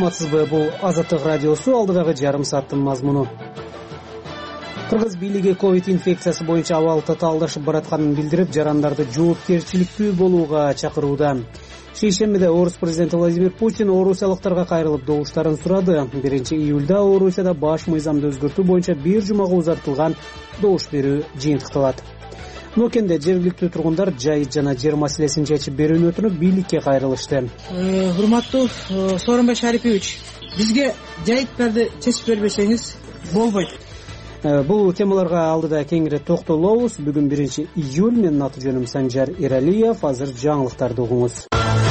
саламатсызбы? Бул Азаттык радиосу, алдыдагы жарым сааттын мазмуну. Кыргыз бийлиги ковид инфекциясы боюнча абал татаалдашып баратканын билдирип, жарандарды жоопкерчиликтүү болууга чакырууда. Шейшембиде Орус президенти Владимир Путин орусиялыктарга кайрылып добуштарын сурады. 1-июлда Орусияда баш мыйзамды өзгөртүү боюнча бир жумага узартылган добуш берүү жыйынтыкталат. Нокенде жергиликтүү тургундар жай жана жер маселесин чечип берүүнү өтүнүп бийликке кайрылышты. Урматтуу Сооронбай Шарипович, бизге жайыттарды чечип бербесеңиз болбойт. Бул темаларга алдыда кеңири токтолобуз. Бүгүн 1-июль. Менин аты жөнүм Санжар Эралиев. Азыр жаңылыктарды угуңуз.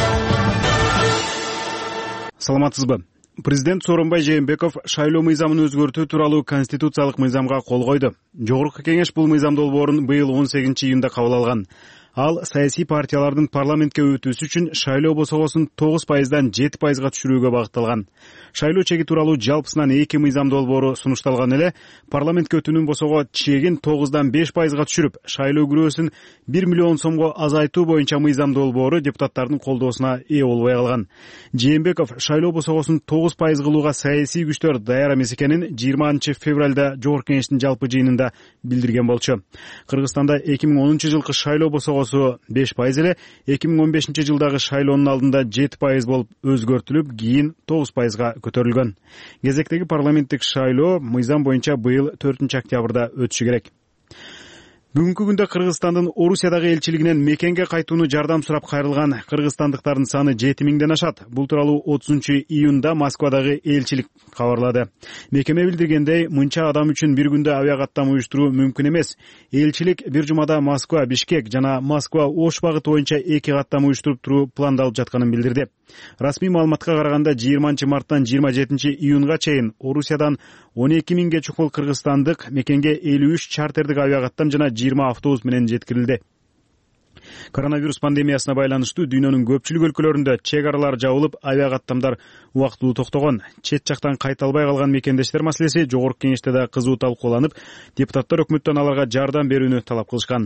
Саламатсызбы? Президент Сооронбай Жээнбеков шайлоо мыйзамын өзгөртүү тууралуу конституциялык мыйзамга кол койду. Жогорку кеңеш бул мыйзам долбоорун быйыл 18-июнда кабыл алган. Ал саясий партиялардын парламентке өтүүсү үчүн шайлоо босогосун 9%дан 7%га түшүрүүгө багытталган. Шайлоо чеги тууралуу жалпысынан 2 мыйзам долбоору сунушталган эле, парламентке өтүүнүн босого чегин 9-дан 5%га түшүрүп, шайлоо күрөөсүн 1 миллион сомго азайтуу боюнча мыйзам долбоору депутаттардын колдоосуна ээ болбой калган. Жээнбеков шайлоо босогосун 9% кылууга саясий күчтөр даяр эмес экенин 20 февралда Жогорку кеңештин жалпы жыйынында билдирген болчу. Кыргызстанда 2010 жылкы шайлоо босогосу 5% эле 2015 жылдагы шайлоонун алдында 7% болуп өзгөртүлүп, кийин 9%га көтөрүлгөн. Кезектеги парламенттик шайлоо мыйзам боюнча быйыл 4 октябрда өтүшү керек. Бүгүнкү күндө Кыргызстандын Орусиядагы элчилигинен мекенге кайтууну жардам сурап кайрылган кыргызстандыктардын саны 7000ден ашат. Бул тууралуу 30-июнда Москвадагы элчилик кабарлады. Мекеме билдиргендей, мынча адам үчүн бир күндө авиа каттам уюштуруу мүмкүн эмес. Элчилик бир жумада Москва, Бишкек жана Москва, Ош багыты боюнча 2 каттам уюштуруп туруу пландалып жатканын билдирди. Расмий маалыматка караганда 20 марттан 27 июнга чейин Орусиядан 12 миңге чукул кыргызстандык мекенге 53 чартердик авиа каттам жана 20 автобус менен жеткирилди. Коронавирус пандемиясына байланыштуу дүйнөнүн көпчүлүк өлкөлөрүндө чек аралар жабылып, авиа каттамдар убактылуу токтогон. Чет жактан кайта албай калган мекендештер маселеси Жогорку кеңеште да кызуу талкууланып, депутаттар өкмөттөн аларга жардам берүүнү талап кылышкан.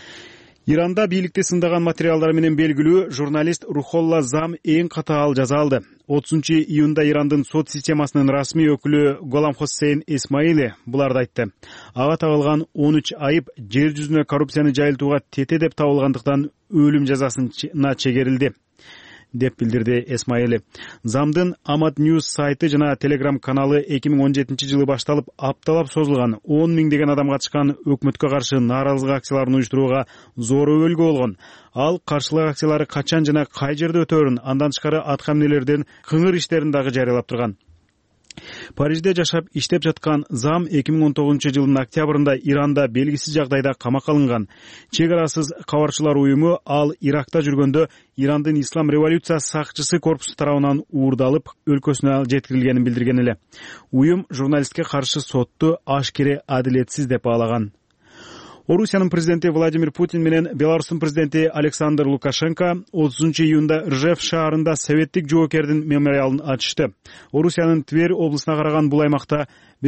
Иранда бийликти сындаган материалдар менен белгилүү журналист Рухолла Зам эң катаал жаза алды. 30-июнда Ирандын сот системасынын расмий өкүлү Голам Хоссейн Исмаили буларды айтты. Ага тагылган 13 айып жер жүзүнө коррупцияны жайылтууга тете деп табылгандыктан өлүм жазасына чегерилди, деп билдирди Исмаили. Замдын Амад Ньюс сайты жана Телеграм каналы 2017 жылы башталып, апталап созулган 10 миңдеген адам катышкан өкмөткө каршы нааразылык акцияларын уюштурууга зор өбөлгө болгон. Ал каршылык акциялары качан жана кай жерде өтөөрүн, андан тышкары атка эмнелерден кыңыр иштерин дагы жарыялап турган. Парижде жашап иштеп жаткан Зам 2019 жылдын октябрында Иранда белгисиз жагдайда камакка алынган. Чек арасыз кабарчылар уюму ал Иракта жүргөндө Ирандын Ислам революциясы сакчысы корпусу тарабынан уурдалып, өлкөсүнө жеткирилгенин билдирген эле. Уюм журналистке каршы сотту ашкере адилетсиз деп баалаган. Орусиянын президенти Владимир Путин менен Беларустун президенти Александр Лукашенко 30-июнда Ржев шаарында советтик жоокердин мемориалын ачышты. Орусиянын Тверь облусуна караган бул аймакта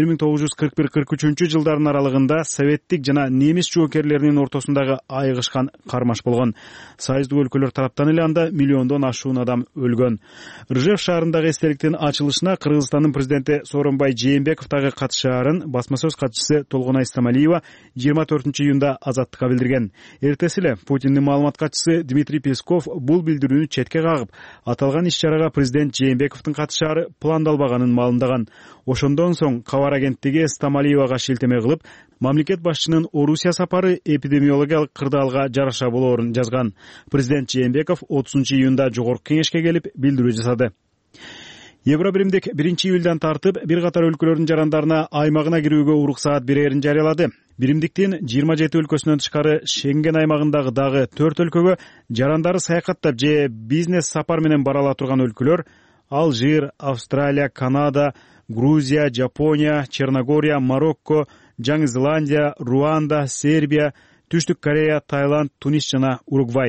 1941-43 жылдардын аралыгында советтик жана немис жоокерлеринин ортосундагы айыгышкан кармаш болгон. Союздук өлкөлөр тараптан эле анда миллиондон ашуун адам өлгөн. Ржев шаарындагы эстеликтин ачылышына Кыргызстандын президенти Сооронбай Жээнбеков дагы катышаарын басма сөз катчысы Толгонай Истамалиева 24-июнда Азаттыкка билдирген. Эртеси эле Путиндин маалымат катчысы Дмитрий Песков бул билдирүүнү четке кагып, аталган иш-чарага президент Жээнбековдун катышаары пландалбаганын маалымдаган. Ошондон соң кабар агенттиги Стамалиевага шилтеме кылып, мамлекет башчынын Орусия сапары эпидемиологиялык кырдаалга жараша болоорун жазган. Президент Жээнбеков 30-июнда Жогорку кеңешке келип билдирүү жасады. Евробиримдик 1-июлдан тартып бир катар өлкөлөрдүн жарандарына аймагына кирүүгө уруксаат берерин жарыялады. Биримдиктин 27 өлкөсүнөн тышкары Шенген аймагындагы дагы 4 өлкөгө жарандары саякаттап же бизнес сапар менен бара ала турган өлкөлөр Алжир, Австралия, Канада, Грузия, Жапония, Черногория, Марокко, Жаңы Зеландия, Руанда, Сербия, Түштүк Корея, Таиланд, Тунис жана Уругвай.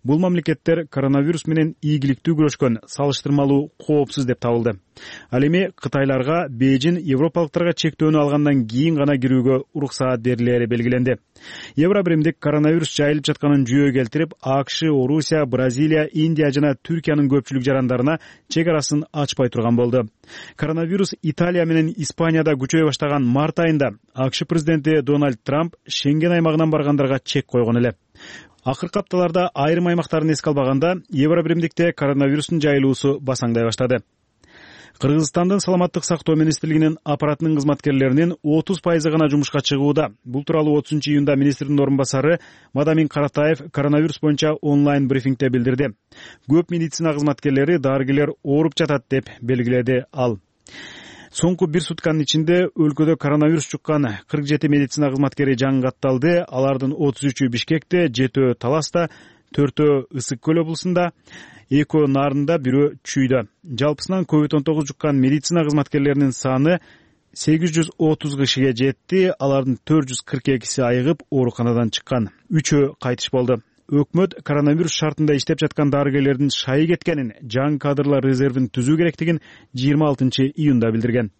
Бул мамлекеттер коронавирус менен ийгиликтүү күрөшкөн, салыштырмалуу коопсуз деп табылды. Ал эми Кытайларга Бейжин европалыктарга чектөөнү алгандан кийин гана кирүүгө уруксаат берилери белгиленди. Евробиримдик коронавирус жайылып жатканын жүйө келтирип, АКШ, Орусия, Бразилия, Индия жана Түркиянын көпчүлүк жарандарына чек арасын ачпай турган болду. Коронавирус Италия менен Испанияда күчөй баштаган март айында АКШ президенти Дональд Трамп Шенген аймагынан баргандарга чек койгон эле. Акыркы апталарда айрым аймактарын эске албаганда Евробиримдикте коронавирустун жайылуусу басаңдай баштады. Кыргызстандын саламаттык сактоо министрлигинин аппаратынын кызматкерлеринин 30% гана жумушка чыгууда. Бул тууралуу 30-июнда министрдин орун басары Мадамин Каратаев коронавирус боюнча онлайн брифингде билдирди. Көп медицина кызматкерлери, дарыгерлер ооруп жатат деп белгиледи ал. Соңку бир сутканын ичинде өлкөдө коронавирус жуккан 47 медицина кызматкери жаңгатталды. Алардын 33-ü Бишкекте, 7-өө Таласта, 4-өө Ысык Көл облусунда, 2-өө Нарында, 1-өө Чүйдө. Жалпысынан COVID-19 жуккан медицина кызматкерлеринин саны 830 кишиге жетти. Алардын 442си айыгып ооруканадан чыккан. 3-өө кайтыш болду. Өкмөт коронавирус шартында иштеп жаткан дарыгерлердин шайы кеткенин, жаңы кадрлар резервин түзүү керектигин 26-июнда билдирген.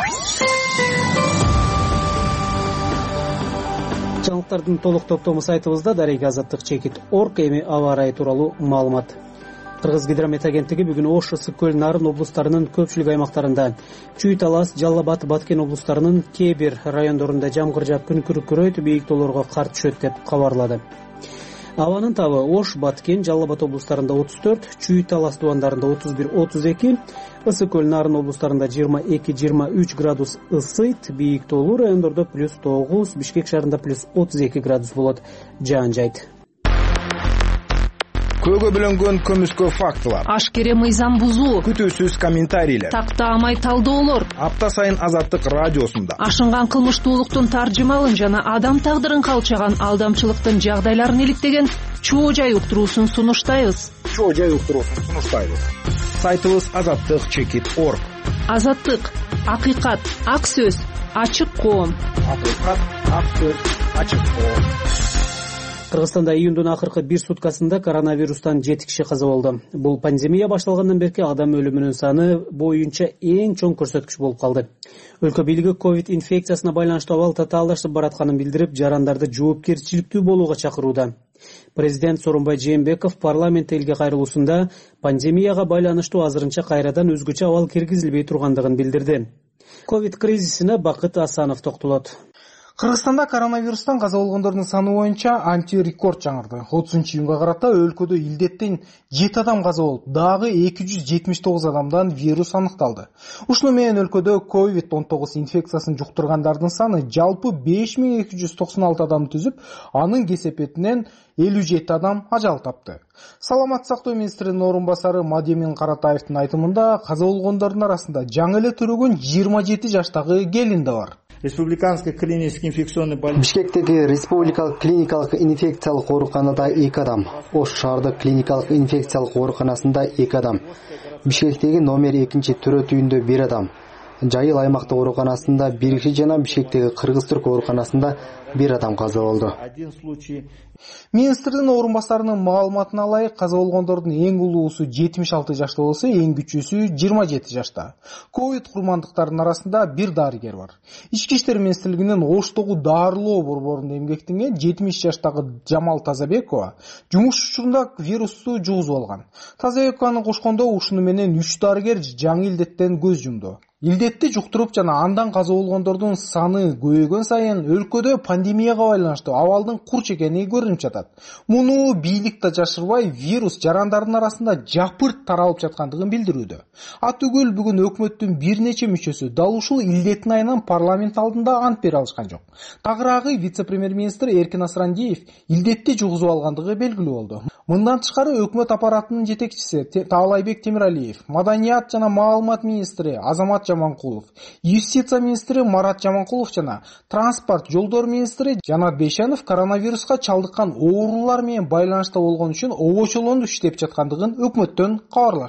Жаңылыктардын толук топтому сайтыбызда дареги азаттык.org эми аба ырайы тууралуу маалымат. Кыргыз гидромет агенттиги бүгүн Ош, Ысык Көл, Нарын облустарынын көпчүлүк аймактарында, Чүй, Талас, Жалал Абад, Баткен облустарынын кээ бир райондорунда жамгыр жаап күн күркүрөйт, бийик тоолорго кар түшөт деп кабарлады. Абанын табы Ош, Баткен, Жалал Абад облустарында 34, Чүй, Талас дубандарында 31-32, Ысык Көл, Нарын облустарында 22-23 градус ысыйт, бийик тоолуу райондордо +9, Бишкек шаарында +32 градус болот. Жаан жайт. Көөгө бөлөнгөн көмүскө фактылар, ашкере мыйзам бузуу, күтүүсүз комментарийлер, тактаамай талдоолор, апта сайын Азаттык радиосунда ашынган кылмыштуулуктун таржымалын жана адам тагдырын калчаган алдамчылыктын жагдайларын иликтеген чоо жай уктуруусун сунуштайбыз. Сайтыбыз azattik.org. Азаттык, акыйкат, ак сөз, ачык коом. Кыргызстанда июндун акыркы бир суткасында коронавирустан 7 киши каза болду. Бул пандемия башталгандан берки адам өлүмүнүн саны боюнча эң чоң көрсөткүч болуп калды. Өлкө бийлиги ковид инфекциясына байланыштуу абал татаалдашып баратканын билдирип, жарандарды жоопкерчиликтүү болууга чакырууда. Президент Сооронбай Жээнбеков парламент элге кайрылуусунда пандемияга байланыштуу азырынча кайрадан өзгөчө абал киргизилбей тургандыгын билдирди. Ковид кризисине Бакыт Асанов токтолот. Кыргызстанда коронавирустан каза болгондордун саны боюнча антирекорд жаңырды. 30-июнга карата өлкөдө илдеттен 7 адам каза болуп, дагы 279 адамдан вирус аныкталды. Ушуну менен өлкөдө COVID-19 инфекциясын жуктургандардын саны жалпы 5296 адамды түзүп, анын кесепетинен 57 адам ажал тапты. Саламат сактоо министринин орун басары Мадемин Каратаевдин айтымында каза болгондордун арасында жаңы эле төрөгөн 27 жаштагы келин да бар. Бишкектеги республикалык клиникалык инфекциялык ооруканада 2 адам, Ош шаардык клиникалык инфекциялык ооруканасында 2 адам, Бишкектеги номер 2 төрөт үйүндө 1 адам, Жайыл аймактык ооруканасында 1 киши жана Бишкектеги Кыргыз-Түрк ооруканасында 1 адам каза болду. Министрдин орун басарынын маалыматына ылайык, каза болгондордун эң улуусу 76 жашта болсо, эң кичүүсү 27 жашта. Ковид курмандыктарынын арасында бир дарыгер бар. Ички иштер министрлигинин Оштогу дарылоо борборунда эмгектенген 70 жаштагы Жамал Тазабекова жумуш учурунда вирусту жугузуп алган. Тазабекованы кошкондо ушуну менен 3 дарыгер жаңы илдеттен көз жумду. Илдетти жуктуруп жана андан каза болгондордун саны көбөйгөн сайын өлкөдө пандемияга байланыштуу абалдын курч экени көрүнүп жатат. Муну бийлик да жашырбай, вирус жарандардын арасында жапырт таралып жаткандыгын билдирүүдө. Атүгүл бүгүн өкмөттүн бир нече мүчөсү дал ушул илдеттин айынан парламент алдында ант бере алышкан жок. Тагыраагы вице-премьер-министр Эркин Асрандиев илдетти жугузуп алгандыгы белгилүү болду. Мындан тышкары өкмөт аппаратынын жетекчиси Таалайбек Темиралиев, маданият жана маалымат министри Азамат Жаманкулов, юстиция министри Марат Жаманкулов жана транспорт жолдор министри Жанат Бейшенов коронавируска чалдыккан оорулар менен байланышта болгон үчүн обочолондуп иштеп жаткандыгын өкмөттөн кабарлашты.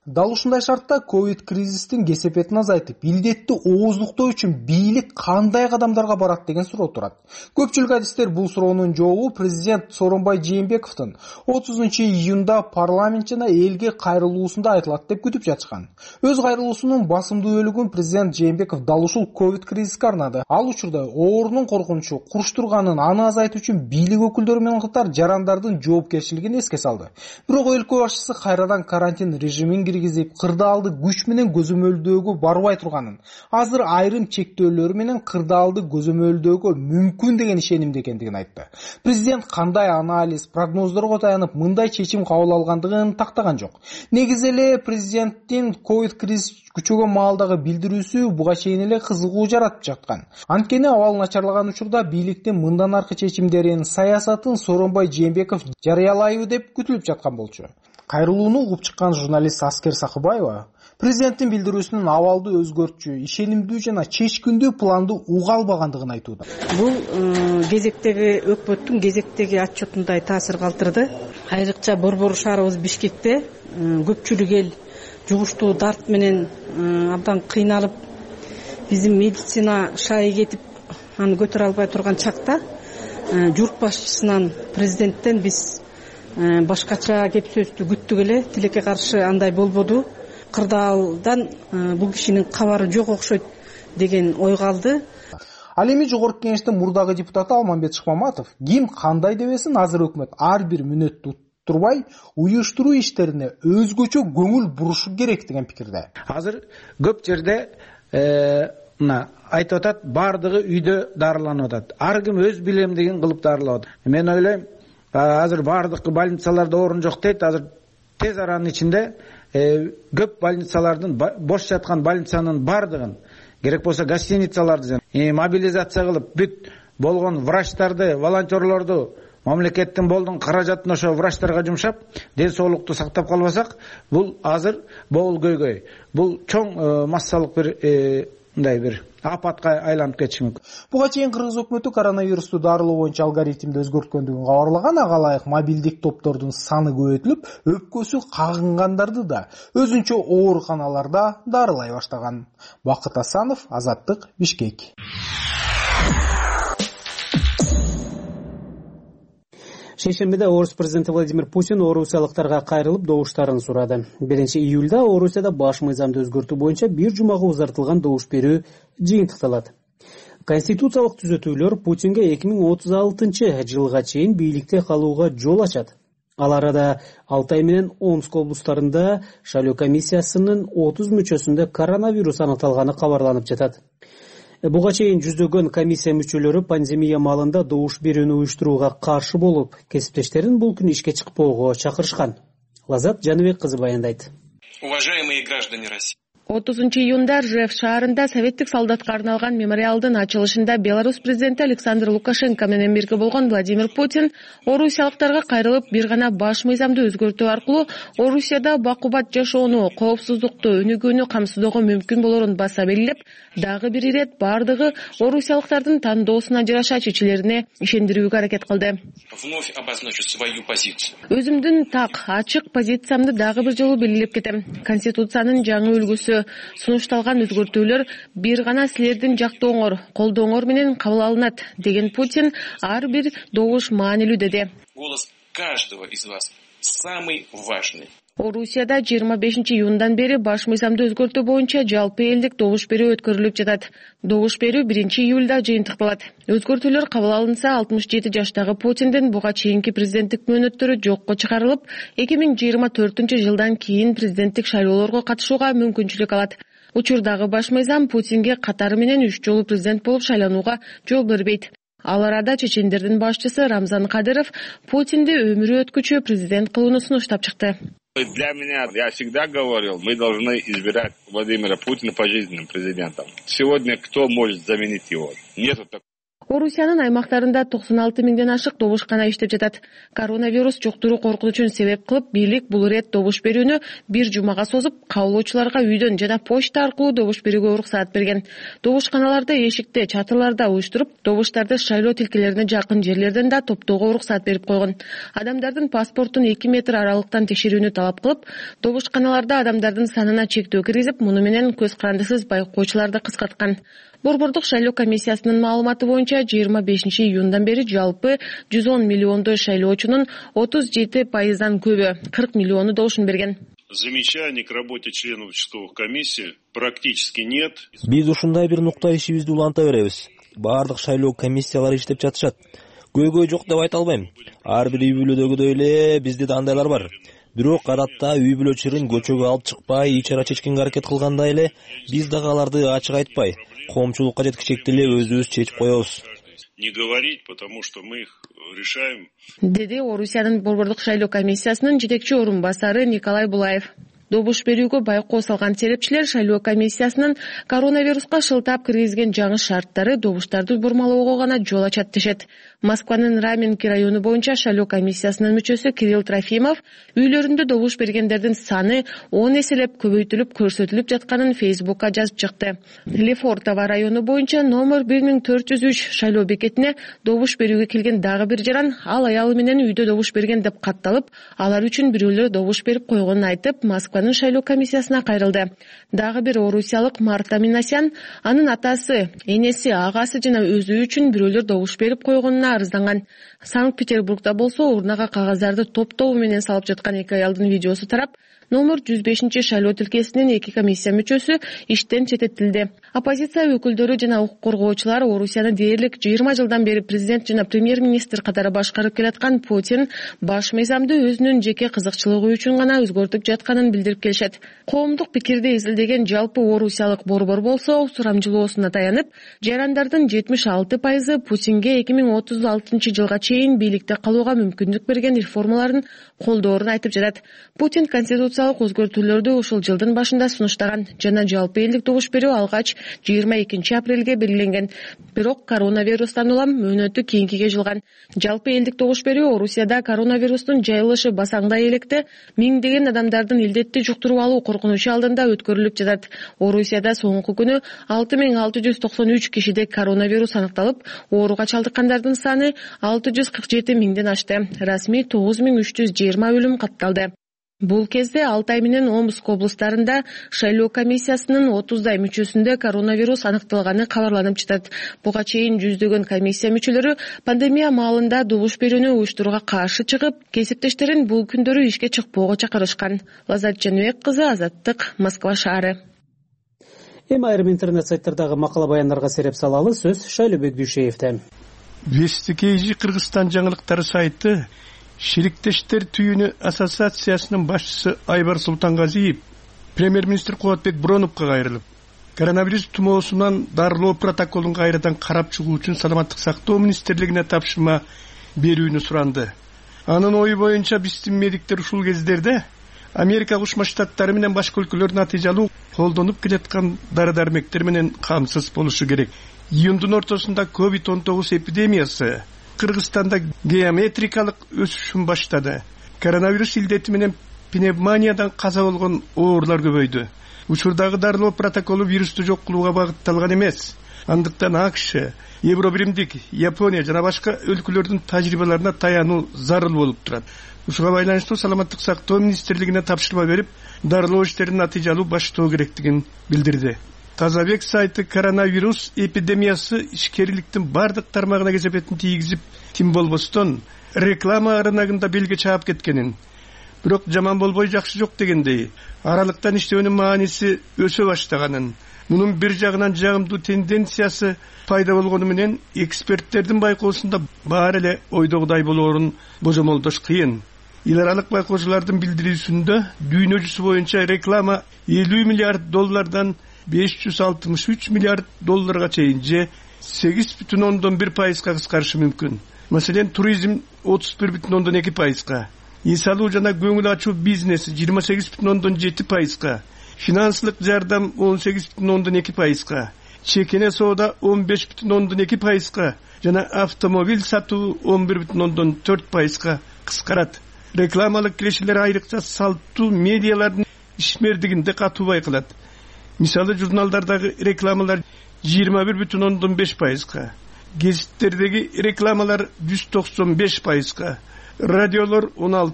Дал ушундай шартта ковид кризистин кесепетин азайтып, илдетти ооздуктоо үчүн бийлик кандай кадамдарга барат деген суроо турат. Көпчүлүк адистер бул суроонун жообу президент Сооронбай Жээнбековдун 30-июнда парламент жана элге кайрылуусунда айтылат деп күтүп жатышкан. Өз кайрылуусунун басымдуу бөлүгүн президент Жээнбеков дал ушул ковид кризиске арнады. Ал учурда оорунун коркунучу куруштурганын, аны азайтуу үчүн бийлик өкүлдөрү менен катар жарандардын жоопкерчилигин эске салды. Бирок өлкө башчысы кайрадан карантин режимин киргизип, кырдаалды күч менен көзөмөлдөөгө барбай турганын, азыр айрым чектөөлөр менен кырдаалды көзөмөлдөөгө мүмкүн деген ишенимде экендигин айтты. Президент кандай анализ, прогноздорго таянып мындай чечим кабыл алгандыгын тактаган жок. Негизи эле президенттин ковид кризис күчөгөн маалдагы билдирүүсү буга чейин эле кызыгуу жаратып жаткан. Анткени абал начарлаган учурда бийликтин мындан аркы чечимдерин, саясатын Сооронбай Жээнбеков жарыялайбы деп күтүлүп жаткан болчу. Кайрылууну угуп чыккан журналист Аскер Сакыбаева президенттин билдирүүсүнүн абалды өзгөртчү, ишенимдүү жана чечкиндүү планды уга албагандыгын айтууда. Бул кезектеги өкмөттүн кезектеги отчетундай таасир калтырды. Айрыкча Борбор шаарыбыз Бишкекте көпчүлүк эл жугуштуу дарт менен абдан кыйналып, биздин медицина шайы кетип, аны көтөрө албай турган чакта журт башчысынан, президенттен биз башкача кеп сөздү күттүк эле. Тилекке каршы андай болбоду. Кырдаалдан бул кишинин кабары жок окшойт деген ой калды. Ал эми жогорку кеңештин мурдагы депутаты Алмамбет Шыкмаматов ким кандай дебесин азыр өкмөт ар бир мүнөттү турбай уюштуруу иштерине өзгөчө көңүл бурушу керек деген пикирде. Азыр көп жерде мына айтып атат, бардыгы үйдө дарыланып атат. Ар ким өз билемдигин кылып дарылап атат. Мен ойлойм, азыр бардык больницаларда орун жок дейт. Азыр тез аранын ичинде көп больницалардын, бош жаткан больницанын бардыгын, керек болсо гостиницаларды мобилизация кылып, бүт болгон врачтарды, волонтерлорду, мамлекеттин болдун каражатын ошо врачтарга жумшап, ден соолукту сактап калбасак, бул азыр боол көйгөй, бул чоң массалык бир мындай бир апатка айланып кетиши мүмкүн. Буга чейин Кыргыз өкмөтү коронавирусту дарылоо боюнча алгоритмди өзгөрткөндүгүн кабарлаган. Ага ылайык мобилдик топтордун саны көбөйтүлүп, өпкөсү кагынгандарды да өзүнчө ооруканаларда дарылай баштаган. Бакыт Асанов, Азаттык, Бишкек. Шейшембиде Орус президенти Владимир Путин орусиялыктарга кайрылып добуштарын сурады. 1-июлда Орусияда баш мыйзамды өзгөртүү боюнча бир жумага узартылган добуш берүү жыйынтыкталат. Конституциялык түзөтүүлөр Путинге 2036-жылга чейин бийликте калууга жол ачат. Ал арада Алтай менен Омск облустарында шайлоо комиссиясынын 30 мүчөсүндө коронавирус анықталганы кабарланып жатат. Буга чейин жүздөгөн комиссия мүчөлөрү пандемия маалында добуш берүүнү уюштурууга каршы болуп, кесиптештерин бул күн ишке чыкпоого чакырышкан. Лазат Жаныбек кызы баяндайт. Уважаемые граждане России. 30-июнда Ржев шаарында советтик солдатка арналган мемориалдын ачылышында Беларусь президенти Александр Лукашенко менен бирге болгон Владимир Путин орусиялыктарга кайрылып, бир гана баш мыйзамды өзгөртүү аркылуу Орусияда бакубат жашоону, коопсуздукту, өнүгүүнү камсыздоого мүмкүн болорун баса белгилеп, дагы бир ирет бардыгы орусиялыктардын тандоосуна жараша чечилерине ишендирүүгө аракет кылды. Вновь обозначу свою позицию. Өзүмдүн так, ачык позициямды дагы бир жолу белгилеп кетем. Конституциянын жаңы үлгүсү сунушталган өзгөртүүлөр бир гана силердин жактооңор, колдооңор менен кабыл алынат деген Путин ар бир добуш маанилүү деди. Голос каждого из вас самый важный. Орусияда 25-июндан бери баш мыйзамды өзгөртүү боюнча жалпы элдик добуш берүү өткөрүлүп жатат. Добуш берүү 1-июлда жыйынтыкталат. Өзгөртүүлөр кабыл алынса, 67 жаштагы Путиндин буга чейинки президенттик мөөнөттөрү жокко чыгарылып, 2024-жылдан кийин президенттик шайлоолорго катышууга мүмкүнчүлүк алат. Учурдагы баш мыйзам Путинге катары менен 3 жолу президент болуп шайланууга жол бербейт. Ал арада чечендердин башчысы Рамзан Кадыров Путинди өмүрү өткүчү президент кылууну сунуштап чыкты. Для меня, я всегда говорил, мы должны избирать Владимира Путина пожизненным президентом. Сегодня кто может заменить его? Нету такого. Орусиянын аймактарында 96 миңден ашык добушкана иштеп жатат. Коронавирус жуктуруу коркунучун себеп кылып, бийлик бул ирет добуш берүүнү бир жумага созуп, кабылоочуларга үйдөн жана почта аркылуу добуш берүүгө уруксаат берген. Добушканаларды эшикте, чатырларда уюштуруп, добуштарды шайлоо тилкелерине жакын жерлерден да топтоого уруксаат берип койгон. Адамдардын паспортун 2 метр аралыктан текшерүүнү талап кылып, добушканаларда адамдардын санына чектөө киргизип, муну менен көз карандысыз байкоочуларды кыскарткан. Борбордук шайлоо комиссиясынын маалыматы боюнча 25-июндан бери жалпы 110 миллиондой шайлоочунун 37%дан көбү 40 миллиону добушун берген. Замечаний к работе членов участковых комиссий практически нет. Биз ушундай бир нукта ишибизди уланта беребиз. Баардык шайлоо комиссиялары иштеп жатышат. Көйгөй жок деп айта албайм. Ар бир үй бүлөдөгүдөй эле бизде да андайлар бар. Бирок адатта үй бүлө чырын көчөгө алып чыкпай, ичара чечкенге аракет кылгандай эле биз дагы аларды ачык айтпай, коомчулукка жеткичекти эле өзүбүз чечип коебуз. Не говорить, потому что мы их решаем. Деди Орусиянын борбордук шайлоо комиссиясынын жетекчи орун басары Николай Булаев. Добуш берүүгө байкоо салган серепчилер шайлоо комиссиясынын коронавируска шылтап киргизген жаңы шарттары добуштарды бурмалоого гана жол ачат дешет. Москванын Раменки району боюнча шайлоо комиссиясынын мүчөсү Кирилл Трофимов үйлөрүндө добуш бергендердин саны 10 эселеп көбөйтүлүп көрсөтүлүп жатканын Фейсбукка жазып чыкты. Лефортово району боюнча номер 1403 шайлоо бекетине добуш берүүгө келген дагы бир жаран ал аялы менен үйдө добуш берген деп катталып, алар үчүн бирөөлөр добуш берип койгонун айтып, Москванын шайлоо комиссиясына кайрылды. Дагы бир орусиялык Марта Минасян анын атасы, энеси, агасы жана өзү үчүн бирөөлөр добуш берип койгонуна арызданган. Санкт-Петербургда болсо урнага кагаздарды топтоо менен салып жаткан эки аялдын видеосу тарап, номер 105 шайлоо тилкесинин эки комиссия мүчөсү иштен четтетилди. Оппозиция өкүлдөрү жана укук коргоочулар Орусияны дээрлик 20 жылдан бери президент жана премьер-министр катары башкарып келаткан Путин баш мыйзамды өзүнүн жеке кызыкчылыгы үчүн гана өзгөртүп жатканын билдирип келишет. Коомдук пикирди изилдеген жалпы орусиялык борбор болсо сурамжылоосуна таянып, жарандардын 76% Путинге 2036 жылга чейин бийликте калууга мүмкүндүк берген реформаларын колдоорун айтып жатат. Путин конституциялык өзгөртүүлөрдү ушул жылдын башында сунуштаган жана жалпы элдик добуш берүү алгач 22 апрелге белгиленген. Бирок коронавирустан улам мөөнөтү кийинкиге жылган. Жалпы элдик добуш берүү Орусияда коронавирустун жайылышы басаңдай электе миңдеген адамдардын илдетти жуктуруп алуу коркунучу алдында өткөрүлүп жатат. Орусияда соңку күнү 6693 кишиде коронавирус аныкталып, ооруга чалдыккандардын саны 647 миңден ашты. Расмий 9320 өлүм катталды. Бул кезде Алтай менен Омск облустарында шайлоо комиссиясынын 30дай мүчөсүндө коронавирус аныкталганы кабарланып жатат. Буга чейин жүздөгөн комиссия мүчөлөрү пандемия маалында добуш берүүнү уюштурууга каршы чыгып, кесиптештерин бул күндөрү ишке чыкпоого чакырышкан. Лазат Жаныбек кызы, Азаттык, Москва шаары. Эми айрым интернет сайттардагы макала баяндарга сереп салалы, сөз Шайлообек Дүйшеевде. Вестикейжи Кыргызстан жаңылыктары сайты Шериктештер түйүнү ассоциациясынын башчысы Айбар Султангазиев премьер-министр Кубатбек Броновго кайрылып, коронавирус тумоосунан дарылоо протоколун кайрадан карап чыгуу үчүн саламаттык сактоо министрлигине тапшырма берүүнү суранды. Анын ою боюнча биздин медиктер ушул кездерде Америка Кошмо Штаттары менен башка өлкөлөр натыйжалуу колдонуп келаткан дары-дармектер менен камсыз болушу керек. Июндун ортосунда COVID-19 эпидемиясы Кыргызстанда геометрикалык өсүшүн баштады. Коронавирус илдети менен пневмониядан каза болгон оорлар көбөйдү. Учурдагы дарылоо протоколу вирусту жок кылууга багытталган эмес. Андыктан АКШ, Евробиримдик, Япония жана башка өлкөлөрдүн тажрыйбаларына таянуу зарыл болуп турат. Ушуга байланыштуу саламаттык сактоо министрлигине тапшырма берип, дарылоо иштерин натыйжалуу баштоо керектигин билдирди. Тазабек сайты коронавирус эпидемиясы ишкерликтин бардык тармагына кесепетин тийгизип, тим болбостон реклама рыногунда белге чаап кеткенин, бирок жаман болбой жакшы жок дегендей, аралыктан иштөөнүн мааниси өсө баштаганын, мунун бир жагынан жагымдуу тенденциясы пайда болгону менен эксперттердин байкоосунда баары эле ойдогудай болоорун божомолдош кыйын. Эл аралык байкоочулардын билдирүүсүндө дүйнө жүзү боюнча реклама 50 миллиард доллардан 563 миллиард долларга чейин же 8,1%га кыскарышы мүмкүн. Маселен, туризм 31,2%га, үй салуу жана көңүл ачуу бизнеси 28,7%га, финансылык жардам 18,2%га, чекене соода 15,2%га жана автомобиль сатуу 11,4% кыскарат. Рекламалык кирешелер айрыкча салттуу медиалардын ишмердигинде катуу байкалат. Мисалы журналдардагы рекламалар 21,5%, гезиттердеги рекламалар 195%, радиолор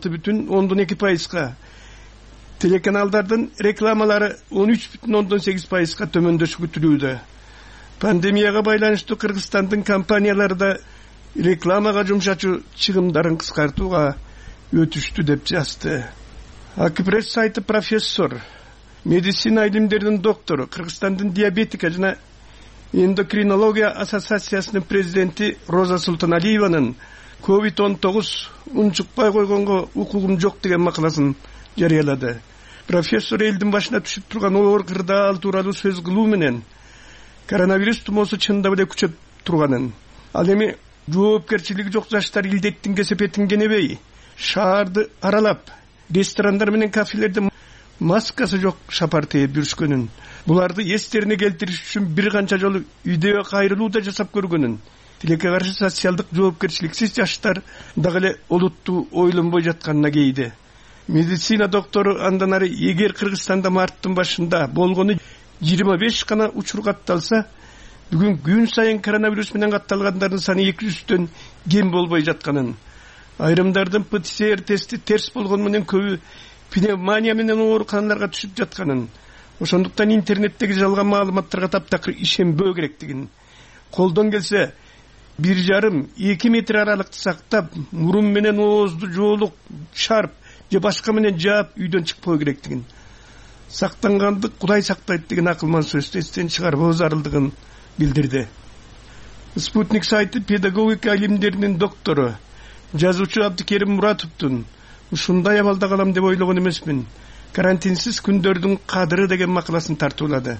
16,2%, телеканалдардын рекламалары 13,8%га төмөндөшүп күтүлүүдө. Пандемияга байланыштуу Кыргызстандын компаниялары да рекламага жумшачу чыгымдарын кыскартууга өтүштү деп жазды. Акипресс сайты профессор, медицина илимдеринин доктору, Кыргызстандын диабетика жана эндокринология ассоциациясынын президенти Роза Султаналиеванын COVID-19 унчукпай койгонго укугум жок деген макаласын жарыялады. Профессор элдин башына түшүп турган оор кырдаал тууралуу сөз кылуу менен коронавирус тумоосу чындап эле күчөп турганын, ал эми жоопкерчилиги жок жаштар илдеттин кесепетин кенебей, шаарды аралап, ресторандар менен кафелерде маскасы жок шапар тээп жүрүшкөнүн, буларды эстерине келтириш үчүн бир канча жолу үйдө кайрылуу да жасап көргөнүн, тилекке каршы социалдык жоопкерчиликсиз жаштар дагы эле олуттуу ойлонбой жатканына кейди. Медицина доктору андан ары эгер Кыргызстанда марттын башында болгону 25 гана учур катталса, бүгүн күн сайын коронавирус менен катталгандардын саны 200төн кем болбой жатканын, айрымдардын ПЦР тести терс болгону менен көбү пневмония менен ооруканаларга түшүп жатканын, ошондуктан интернеттеги жалган маалыматтарга таптакыр ишенбөө керектигин, колдон келсе 1,5-2 метр аралыкты сактап, мурун менен оозду жоолук шарп же башка менен жаап үйдөн чыкпоо керектигин, сактанганды Кудай сактайт деген акылман сөздү эстен чыгарбоо зарылдыгын билдирди. Спутник сайты педагогика илимдеринин доктору, жазуучу Абдыкерим Муратовдун ушундай абалда калам деп ойлогон эмесмин, карантинсиз күндөрдүн кадыры деген макаласын тартуулады.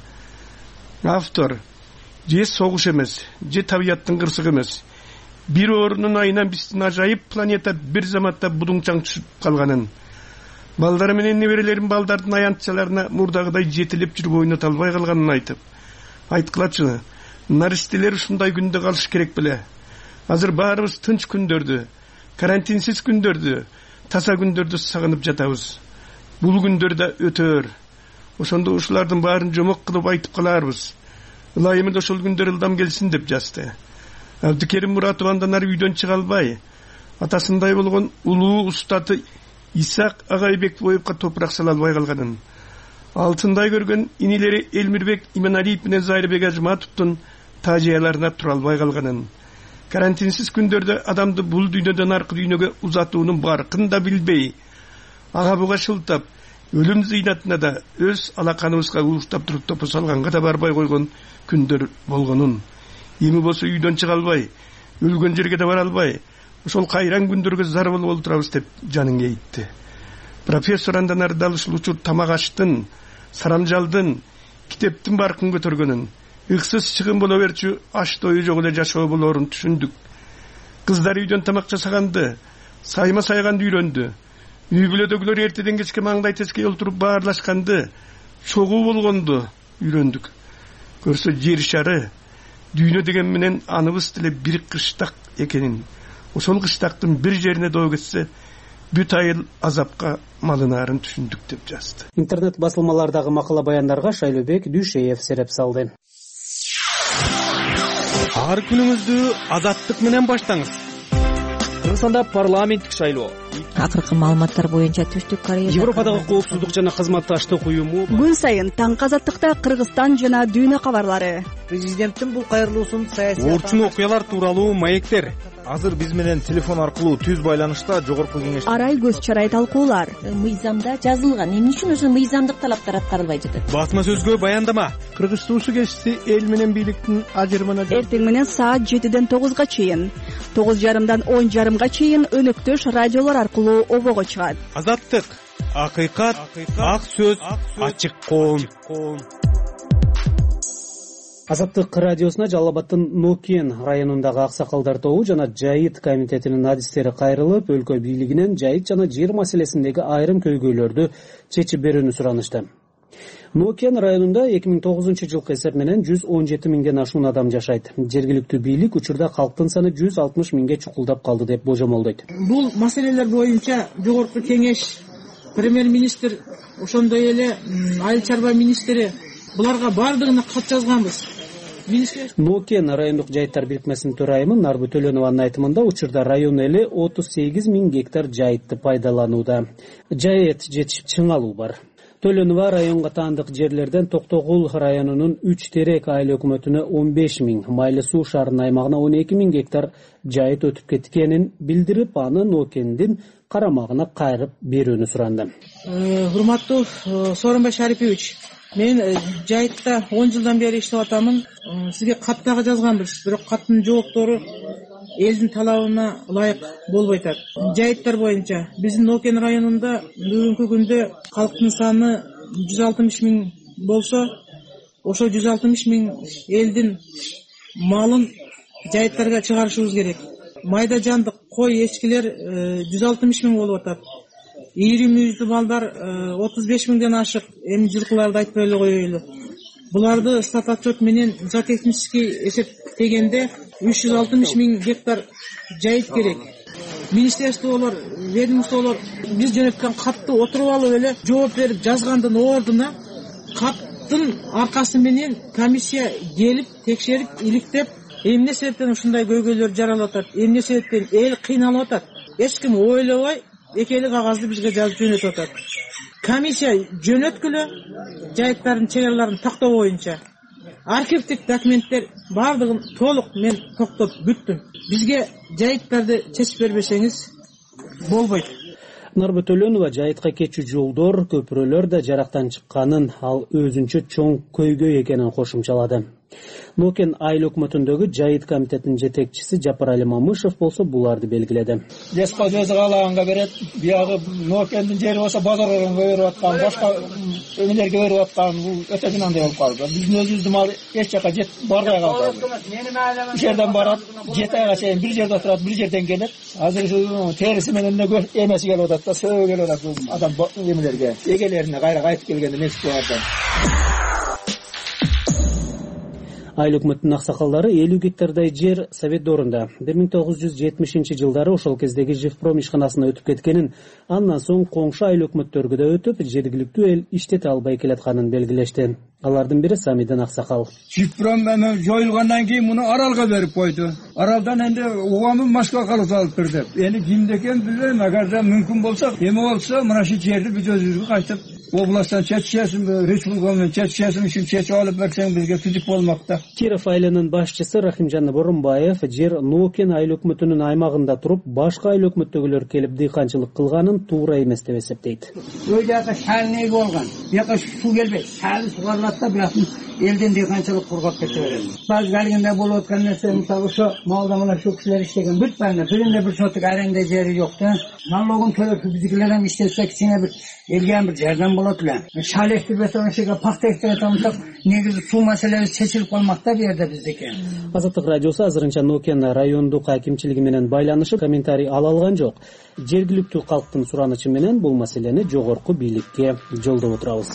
Автор же согуш эмес, же табияттын кырсыгы эмес, бир орунун айынан биздин ажайып планета бир заматта будуңчаң түшүп калганын, балдары менен неберелерин балдардын аянтчаларына мурдагыдай жетилеп жүрүп ойното албай калганын айтып, айткылачы, наристелер ушундай күндө калыш керек беле. Азыр баарыбыз тынч күндөрдү, карантинсиз күндөрдү, таза күндөрдү сагынып жатабыз. Бул күндөр да өтөр. Ошондо ушулардын баарын жомок кылып айтып каларбыз. Ылайымы ошол күндөр ылдам келсин деп жазды. Абдыкерим Муратов андан ары үйдөн чыга албай, атасындай болгон улуу устаты Исак Агайбекбоевго топурак сала албай калганын, алтындай көргөн инилери Элмирбек Иманалиев менен Зайрбек Ажматовдун тажияларына тура албай калганын, карантинсиз күндөрдө адамды бул дүйнөдөн аркы дүйнөгө узатуунун баркын да билбей, ага буга шылтап, өлүм зыйнатына да өз алаканыбызга уруштап туруп топо салганга да барбай койгон күндөр болгонун, эми болсо үйдөн чыга албай, өлгөн жерге да бара албай, ошол кайран күндөргө зар болуп олтурабыз деп жанын кейитти. Профессор андан ары дал ушул учур тамак аштын, сарамжалдын, китептин баркын көтөргөнүн, ыксыз чыгым боло берчү аш тою жок эле жашоо болоорун түшүндүк. Кыздар үйдөн тамак жасаганды, сайма сайганды үйрөндү. Үй бүлөдөгүлөр эртеден кечке маңдай теске олтуруп баарлашканды, чогуу болгонду үйрөндүк. Көрсө жер шары, дүйнө деген менен аныбыз деле бир кыштак экенин, ошол кыштактын бир жерине доо кетсе, бүт айыл азапка малынаарын түшүндүк деп жазды. Интернет басылмалардагы макала баяндарга Шайлообек Дүйшеев сереп салды. Ар күнүңүздү азаттык менен баштаңыз. Кыргызстанда парламенттик шайлоо. Акыркы маалыматтар боюнча Түштүк Корея Европадагы коопсуздук жана кызматташтык уюму күн сайын таңкы азаттыкта Кыргызстан жана дүйнө кабарлары. Президенттин бул кайрылуусун саясий Орчун окуялар тууралуу маектер. Азыр биз менен телефон аркылуу түз байланышта жогорку кеңеш Арай көз чарай талкуулар. Мыйзамда жазылган, эмне үчүн ошо мыйзамдык талаптар аткарылбай жатат? Басма сөзгө баяндама. Кыргыз суусу кести эл менен бийликтин ажырымына Эртең менен саат 7-ден 9-га чейин, 9:30-дан 10:30-га чейин өнөктөш радиолор аркылуу обого чыгат. Азаттык, акыйкат, ак сөз, ачык коом. Азаттык радиосуна Жалал Абадтын Нокен районундагы аксакалдар тобу жана Жайыт комитетинин адистери кайрылып, өлкө бийлигинен жайыт жана жер маселесиндеги айрым көйгөйлөрдү чечип берүүнү суранышты. Нокен районунда 2009-жылкы эсеп менен 117 миңден ашуун адам жашайт. Жергиликтүү бийлик учурда калктын саны 160 миңге чукулдап калды деп божомолдойт. Бул маселелер боюнча жогорку кеңеш, премьер-министр, ошондой эле айыл чарба министри буларга бардыгына кат жазганбыз. Нокен райондук жайыттар бирикмесинин төрайымы Нарбы Төлөнованын айтымында учурда район эли 38 миң гектар жайытты пайдаланууда. Жайыт жетишип чыңалуу бар. Төлөнова районго таандык жерлерден Токтогул районунун 3 терек айыл өкмөтүнө 15 миң, Майлы суу шаарынын аймагына 12 миң гектар жайыт өтүп кеткенин билдирип, аны Нокендин карамагына кайрып берүүнү суранды. Урматтуу Сооронбай Шарипович, мен жайытта 10 жылдан бери иштеп атамын. Сизге кат дагы жазганбыз, бирок каттын жооптору элдин талабына ылайык болбой атат. Жайыттар боюнча биздин Нокен районунда бүгүнкү күндө калктын саны 160 миң болсо, ошо 160 миң элдин малын жайыттарга чыгарышыбыз керек. Майда жандык кой, эчкилер 160 миң болуп атат. Ири мүйүздүү балдар 35 миңден ашык. Эми жылкыларды айтпай эле коелу. Буларды стат отчет менен зоотехнический эсептегенде 360 миң гектар жайыт керек. Министрликтер, ведомстволор биз жөнөткөн катты отуруп алып эле жооп берип жазгандын ордуна каттын аркасы менен комиссия келип текшерип, иликтеп, эмне себептен ушундай көйгөйлөр жаралып атат, эмне себептен эл кыйналып атат, эч ким ойлобой экели кагазды бизге жазып жөнөтүп атат. Комиссия жөнөткүлө жайыттардын чек-араларын тактоо боюнча архивдик документтер бардыгын толук мен токтоп бүттүм. Бизге жайыттарды чечип бербесеңиз болбойт. Нарбы Төлөнова жайытка кетчү жолдор, көпүрөлөр да жарактан чыкканын, ал өзүнчө чоң көйгөй экенин кошумчалады. Нокен айыл өкмөтүндөгү жайыт комитетинин жетекчиси Жапарали Мамышев болсо буларды белгиледи. Деспа өзү каалаганга берет, биягы Нокендин жери болсо базар орунга берип аткан, башка эмелерге берип аткан, бул өтө жинандай болуп калды. Биздин өзүбүздүн мал эч жака барбай калды. Бул жерден барат, 7 айга чейин бир жерде отурат, бир жерден келет. Азыр териси менен эмеси келип атат да, сөөгө келип атат адам эмелерге, эгелерине кайра кайтып келгенде месип барат. Айыл өкмөтүнүн аксакалдары 50 гектардай жер совет доорунда 1970-жылдары ошол кездеги Живпром ишканасына өтүп кеткенин, андан соң коңшу айыл өкмөттөргө да өтүп, жергиликтүү эл иштете албай келатканын белгилешти. Алардын бири Самиден Аксакал. Живпром жоюлгандан кийин муну Аралга берип койду. Аралдан энди угамы Москва калып алып берди. Эми кимде экен билбейм, агар да мүмкүн болсо, эми болсо мына шу жерди биз өзүбүзгө кайтып областтан чечишесин, республиканын чечишесин үчүн чечип алып берсең бизге түзүк болмакта. Киров айылынын башчысы Рахимжан Боронбаев жер Нокен айыл өкмөтүнүн аймагында туруп, башка айыл өкмөттөгүлөр келип дыйканчылык кылганын туура эмес деп эсептейт. Өйдө шаалнеги болгон. Бияка суу келбейт. Шаал сугарылат да, бияктын элден дыйканчылык кургап кете берет. Баары галгында болуп аткан нерсе, мисалы ошо малда мына шу кишилер иштеген бүт баана биринде бир сотук аренда жери жок да. Налогун төлөп биздикилер эми иштесе кичине бир элге бир жардам болот эле. Шаал эктирбесе ошого пахта эктире атсак, негизи суу маселеси чечилип калмакта бу жерде биздики. Азаттык радиосу азырынча Нокен райондук акимчилиги менен байланышып, комментарий ала алган жок. Жергиликтүү калктын суранычы менен бул маселени жогорку бийликке жолдоп отурабыз.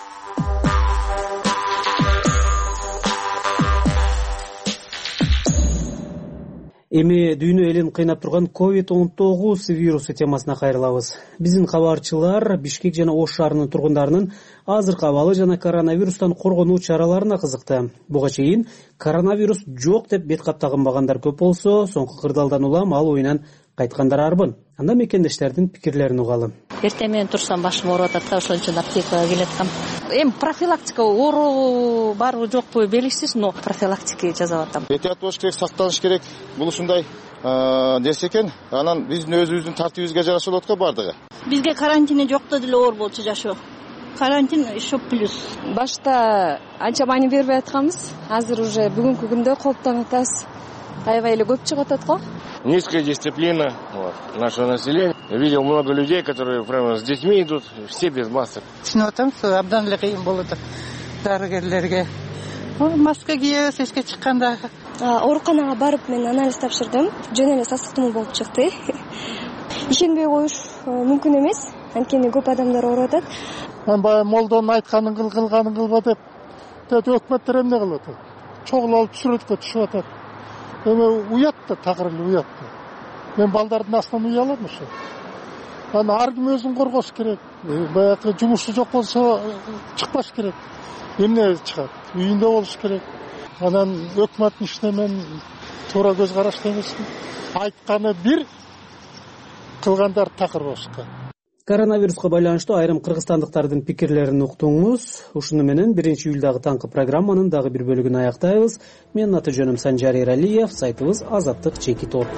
Эми дүйнө элин кыйнап турган COVID-19 вирусу темасына кайрылабыз. Биздин кабарчылар Бишкек жана Ош шаарынын тургундарынын азыркы абалы жана коронавирустан коргонуу чараларына кызыкты. Буга чейин коронавирус жок деп бет каптагынбагандар көп болсо, соңку кырдаалдан улам ал оюнан кайткандар арбын. Анда мекендештердин пикирлерин угалы. Эртең менен турсам башым ооруп атат да, ошон үчүн аптекага келаткам. Эми профилактика оору барбы жокпу белгисиз, но профилактика жасап атам. Этият болуш керек, сактаныш керек. Бул ушундай нерсе экен. Анан биздин өзүбүздүн тартибибизге жараша болот го бардыгы. Бизге карантин жокто деле оор болчу жашоо. Карантин еще плюс. Башта анча маани бербей атканбыз. Азыр уже бүгүнкү күндө кооптонуп атабыз. Аябай эле көп чыгып атат го. Низкая дисциплина нашего населения. Я видел много людей, которые прямо с детьми идут, все без масок. Түшүнүп атам, абдан эле кыйын болот дарыгерлерге. Маска кийебиз эчке чыкканда. Ооруканага барып мен анализ тапшырдым. Жөн эле сасык тумоо болуп чыкты. ишенбей коюш мүмкүн эмес, анткени көп адамдар ооруп атат. Баягы молдонун айтканын кыл, кылганын кылба деп өкмөттөр эмне кылып атат? Чогулуп алып сүрөткө түшүп атат. Эми уят да, такыр эле уят да. Мен балдардын астынан уялам ошо. Аны ар ким өзүн коргош керек. Баягы жумушу жок болсо чыкпаш керек. Эмне чыгат? Үйүндө болуш керек. Анан өкмөттүн ишине мен туура көз карашты эмесмин. Айтканы бир, кылгандар такыр башка. Коронавируска байланыштуу айрым кыргызстандыктардын пикирлерин уктуңуз. Ушуну менен 1-июлдагы таңкы программанын дагы бир бөлүгүн аяктайбыз. Менин аты жөнүм Санжар Эралиев, сайтыбыз azаттык.org.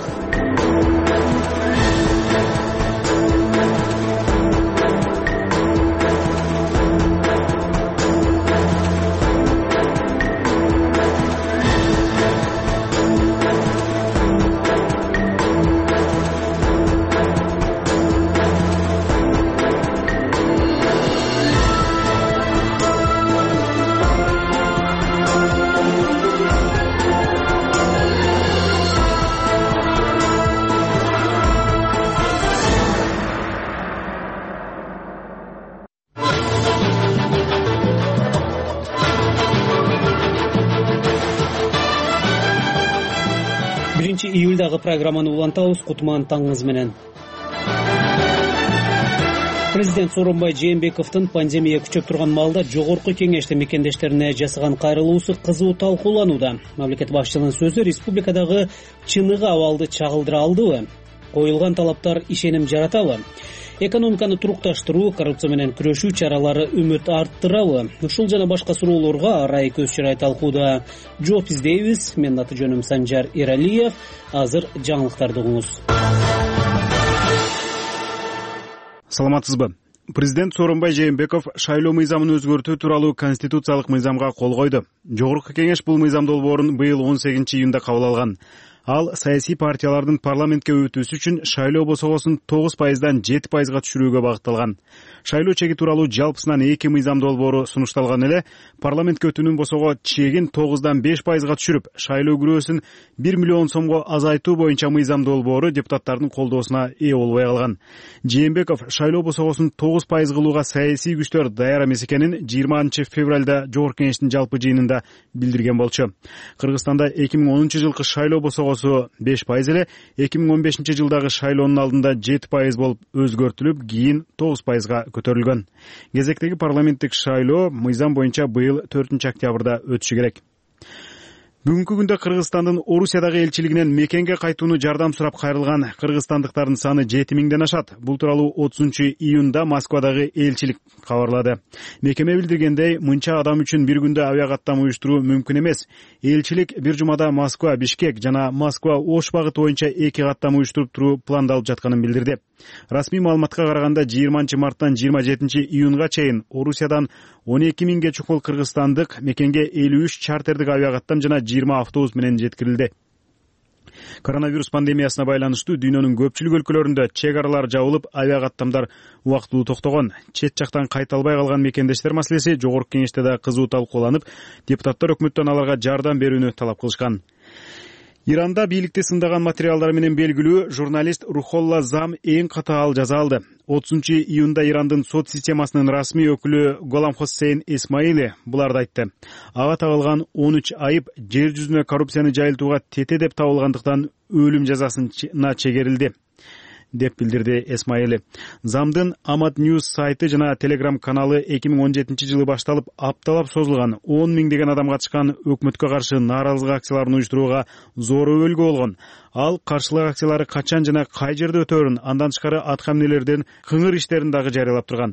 Июльдагы программаны улантабыз. Кутман таңыңыз менен. Президент Сооронбай Жээнбековдун пандемия күчөп турган маалда жогорку кеңеште мекендештерине жасаган кайрылуусу кызуу талкууланууда. Мамлекет башчынын сөзү республикадагы чыныгы абалды чагылдыра алдыбы? Коюлган талаптар ишеним жаратабы? Экономиканы турукташтыруу, коррупция менен күрөшүү чаралары үмүт арттырабы? Ушул жана башка суроолорго арай көз чырай талкууда жооп издейбиз. Менин аты жөнүм Санжар Эралиев. Азыр жаңылыктарды угуңуз. Саламатсызбы? Президент Сооронбай Жээнбеков шайлоо мыйзамын өзгөртүү тууралуу конституциялык мыйзамга кол койду. Жогорку кеңеш бул мыйзам долбоорун быйыл 18-июнда кабыл алган. Ал саясий партиялардын парламентке өтүүсү үчүн шайлоо босогосун 9%дан 7%га түшүрүүгө багытталган. Шайлоо чеги тууралуу жалпысынан 2 мыйзам долбоору сунушталган эле, парламентке өтүүнүн босого чегин 9-дан 5%га түшүрүп, шайлоо күрөөсүн 1 миллион сомго азайтуу боюнча мыйзам долбоору депутаттардын колдоосуна ээ болбой калган. Жээнбеков шайлоо босогосун 9% кылууга саясий күчтөр даяр эмес экенин 20 февралда жогорку кеңештин жалпы жыйынында билдирген болчу. Кыргызстанда 2010-жылкы шайлоо босогосу 5% эле 2015 жылдагы шайлоонун алдында 7% болуп өзгөртүлүп, кийин 9%га көтөрүлгөн. Кезектеги парламенттик шайлоо мыйзам боюнча быйыл 4-октябрда өтүшү керек. Бүгүнкү күндө Кыргызстандын Орусиядагы элчилигинен мекенге кайтууну жардам сурап кайрылган кыргызстандыктардын саны 7000ден ашат. Бул тууралуу 30-июнда Москвадагы элчилик кабарлады. Мекеме билдиргендей, мынча адам үчүн бир күндө авиа каттам уюштуруу мүмкүн эмес. Элчилик бир жумада Москва, Бишкек жана Москва, Ош багыты боюнча 2 каттам уюштуруп туруу пландалып жатканын билдирди. Расмий маалыматка караганда 20 марттан 27 июнга чейин Орусиядан 12 миңге чукул кыргызстандык мекенге 53 чартердик авиа каттам жана 20 автобус менен жеткирилди. Коронавирус пандемиясына байланыштуу дүйнөнүн көпчүлүк өлкөлөрүндө чек аралар жабылып, авиа каттамдар убактылуу токтогон. Чет жактан кайта албай калган мекендештер маселеси жогорку кеңеште да кызуу талкууланып, депутаттар өкмөттөн аларга жардам берүүнү талап кылышкан. Иранда бийликти сындаган материалдар менен белгилүү журналист Рухолла Зам эң катаал жаза алды. 30-июнда Ирандын сот системасынын расмий өкүлү Голам Хоссейн Исмаили буларды айтты. Ага тагылган 13 айып жер жүзүнө коррупцияны жайылтууга тете деп табылгандыктан өлүм жазасына чегерилди, деп билдирди Исмаили. Замдын Амат News сайты жана Telegram каналы 2017-жылы башталып, апталап созулган 10 миңдеген адам катышкан өкмөткө каршы нааразылык акцияларын уюштурууга зор өбөлгө болгон. Ал каршылык акциялары качан жана кай жерде өтөөрүн, андан тышкары атка минелердин кыңыр иштерин дагы жарыялап турган.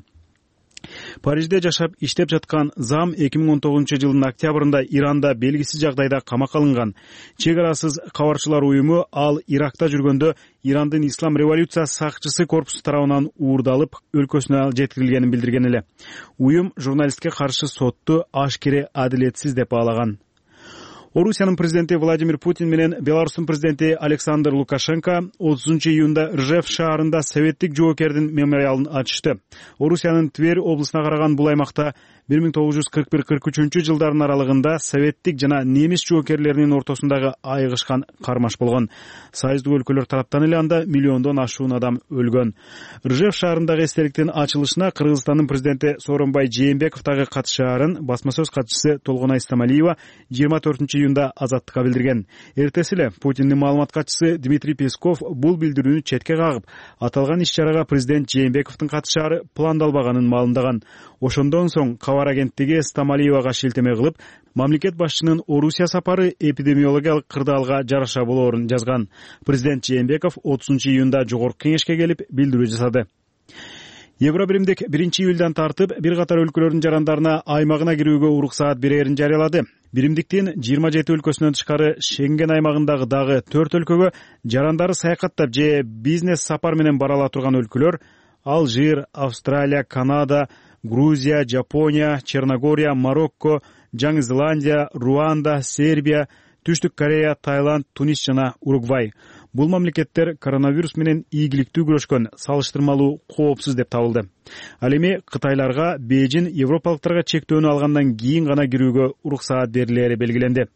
Парижде жашап иштеп жаткан Зам 2019-жылдын октябрында Иранда белгисиз жагдайда камакка алынган. Чек арасыз кабарчылар уюму ал Иракта жүргөндө Ирандын Ислам революциясы сакчысы корпусу тарабынан уурдалып, өлкөсүнө жеткирилгенин билдирген эле. Уюм журналистке каршы сотту ашкере адилетсиз деп баалаган. Орусиянын президенти Владимир Путин менен Беларустун президенти Александр Лукашенко 30 июнда Ржев шаарында советтик жоокердин мемориалын ачышты. Орусиянын Тверь облусуна караган бул аймакта 1941-43 жылдардын аралыгында советтик жана немис жоокерлеринин ортосундагы айыгышкан кармаш болгон. Союздук өлкөлөр тараптан эле анда миллиондон ашуун адам өлгөн. Ржев шаарындагы эстеликтин ачылышына Кыргызстандын президенти Сооронбай Жээнбеков дагы катышаарын басма сөз катчысы Толгонай Стамалиева 24 июнда Азаттыкка билдирген. Эртеси эле Путиндин маалымат катчысы Дмитрий Песков бул билдирүүнү четке кагып, аталган иш-чарага президент Жээнбековдун катышаары пландалбаганын маалымдаган. Ошондон соң кабар агенттиги Стамалиевага шилтеме кылып, мамлекет башчынын Орусия сапары эпидемиологиялык кырдаалга жараша болоорун жазган. Президент Жээнбеков 30 июнда жогорку кеңешке келип билдирүү жасады. Евробиримдик 1 июлдан тартып бир катар өлкөлөрдүн жарандарына аймагына кирүүгө уруксаат берерин жарыялады. Биримдиктин 27 өлкөсүнөн тышкары Шенген аймагындагы дагы 4 өлкөгө жарандары саякаттап же бизнес сапар менен бара ала турган өлкөлөр Алжир, Австралия, Канада, Грузия, Жапония, Черногория, Марокко, Жаңы Зеландия, Руанда, Сербия, Түштүк Корея, Таиланд, Тунис жана Уругвай. Бул мамлекеттер коронавирус менен ийгиликтүү күрөшкөн, салыштырмалуу коопсуз деп табылды. Ал эми Кытайларга Бейжин европалыктарга чектөөнү алгандан кийин гана кирүүгө уруксаат берилери белгиленди.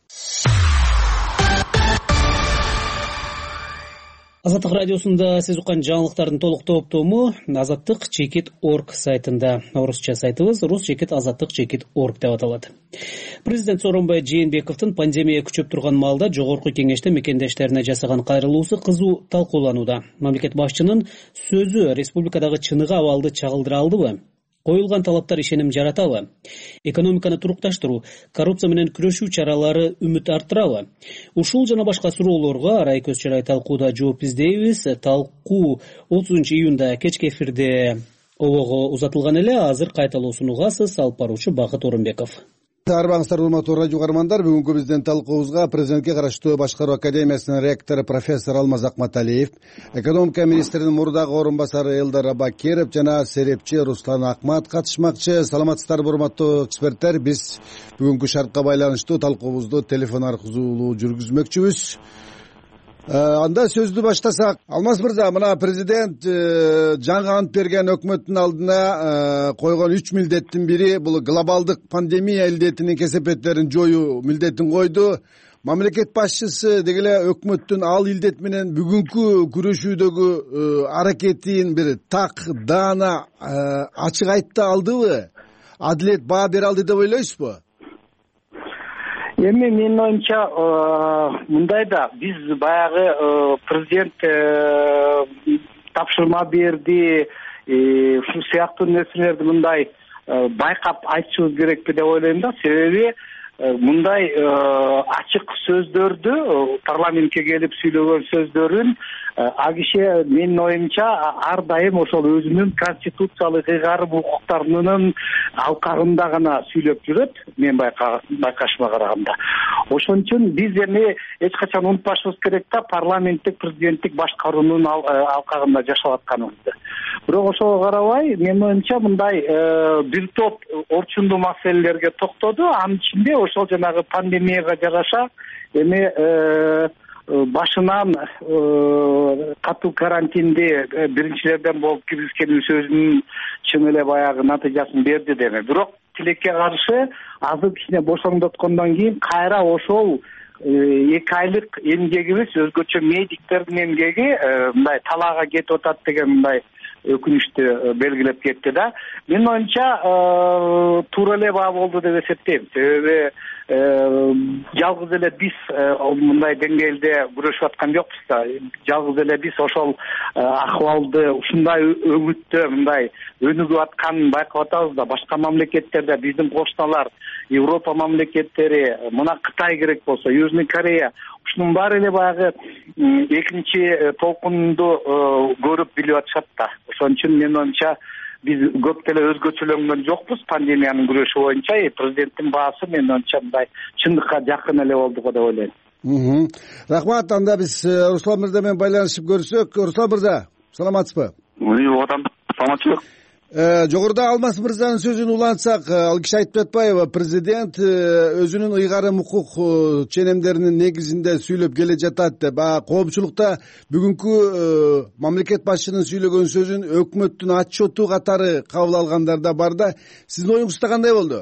Азаттык радиосунда сиз уккан жаңылыктардын толук топтому azattik.org сайтында. Орусча сайтыбыз rus-azattik.org деп аталат. Президент Сооронбай Жээнбековдун пандемия күчөп турган маалда жогорку кеңеште мекендештерине жасаган кайрылуусу кызуу талкууланууда. Мамлекет башчынын сөзү республикадагы чыныгы абалды чагылдыра алдыбы? Коюлган талаптар ишеним жаратабы? Экономиканы турукташтыруу, коррупция менен күрөшүү чаралары үмүт арттырабы? Ушул жана башка суроолорго арай көз чарай талкууда жооп издейбиз. Талкуу 30 июнда кечки эфирде обого узатылган эле. Азыр кайталоосун угасыз. Алып баруучу Бакыт Орунбеков. Арбаңыздар, урматтуу радио угармандар, бүгүнкү биздин талкуубузга президентке караштуу Башкаруу академиясынын ректору профессор Алмаз Акматалиев, экономика министринин мурдагы орун басары Элдар Абакиров жана серепчи Руслан Акмат катышмакчы. Саламатсыздарбы, урматтуу эксперттер? Биз бүгүнкү шартка байланыштуу талкуубузду телефон аркылуу жүргүзмөкчүбүз. Анда сөздү баштасак, Алмаз мырза, мына президент жаңы ант берген өкмөттүн алдына койгон 3 милдеттин бири бул глобалдык пандемия илдетинин кесепеттерин жоюу милдетин койду. Мамлекет башчысы дегеле өкмөттүн ал илдет менен бүгүнкү күрөшүүдөгү аракетин бир так даана ачык айта алдыбы? Адилет баа бере алды деп ойлойсузбу? Эми менин оюмча мындай да, биз баягы президент тапшырма берди, ушул сыяктуу нерселерди мындай байкап айтышыбыз керекпи деп ойлойм да. Себеби мындай ачык сөздөрдү парламентке келип сүйлөгөн сөздөрүн а киши менин оюмча ар дайым ошол өзүнүн конституциялык ыйгарым укуктарынын алкагында гана сүйлөп жүрөт, мен байкашыма караганда. Ошон үчүн биз эми эч качан унутпашыбыз керек да, парламенттик президенттик башкаруунун алкагында жашап атканыбызды. Бирок ошого карабай, менин оюмча мындай бир топ орчундуу маселелерге токтоду. Анын ичинде ошол жанагы пандемияга жараша эми башынан катуу карантинди биринчилерден болуп киргизгенибиз өзүнүн чын эле баягы натыйжасын берди деме. Бирок тилекке каршы азыр кичине бошоңдоткондон кийин кайра ошол 2 айлык эмгегибиз, өзгөчө медиктердин эмгеги мындай талаага кетип атат деген мындай өкүнүчтү белгилеп кетти да. Менин оюмча туура эле баа болду деп эсептейм. Себеби жалгыз эле биз мындай деңгээлде күрөшүп аткан жокпуз да. Жалгыз эле биз ошол акыбалды ушундай өңүттө мындай өнүгүп атканын байкап атабыз да. Башка мамлекеттерде биздин кошуналар, Европа мамлекеттери, мына Кытай керек болсо, Южный Корея, ушунун баары эле баягы экинчи толкунду көрүп билип атышат да. Ошон үчүн менин оюмча биз көп деле өзгөчөлөнгөн жокпуз пандемиянын күрөшү боюнча. Президенттин баасы менин оюмча мындай чындыкка жакын эле болду го деп ойлойм. Рахмат. Анда биз Руслан мырза менен байланышып көрсөк. Руслан мырза, саламатсызбы? Саламатчылык. Жогоруда Алмаз мырзанын сөзүн улантсак, ал киши айтып атпайбы, президент өзүнүн ыйгарым укук ченемдеринин негизинде сүйлөп келе жатат деп. Коомчулукта бүгүнкү мамлекет башчынын сүйлөгөн сөзүн өкмөттүн отчету катары кабыл алгандар да бар да. Сиздин оюңузда кандай болду?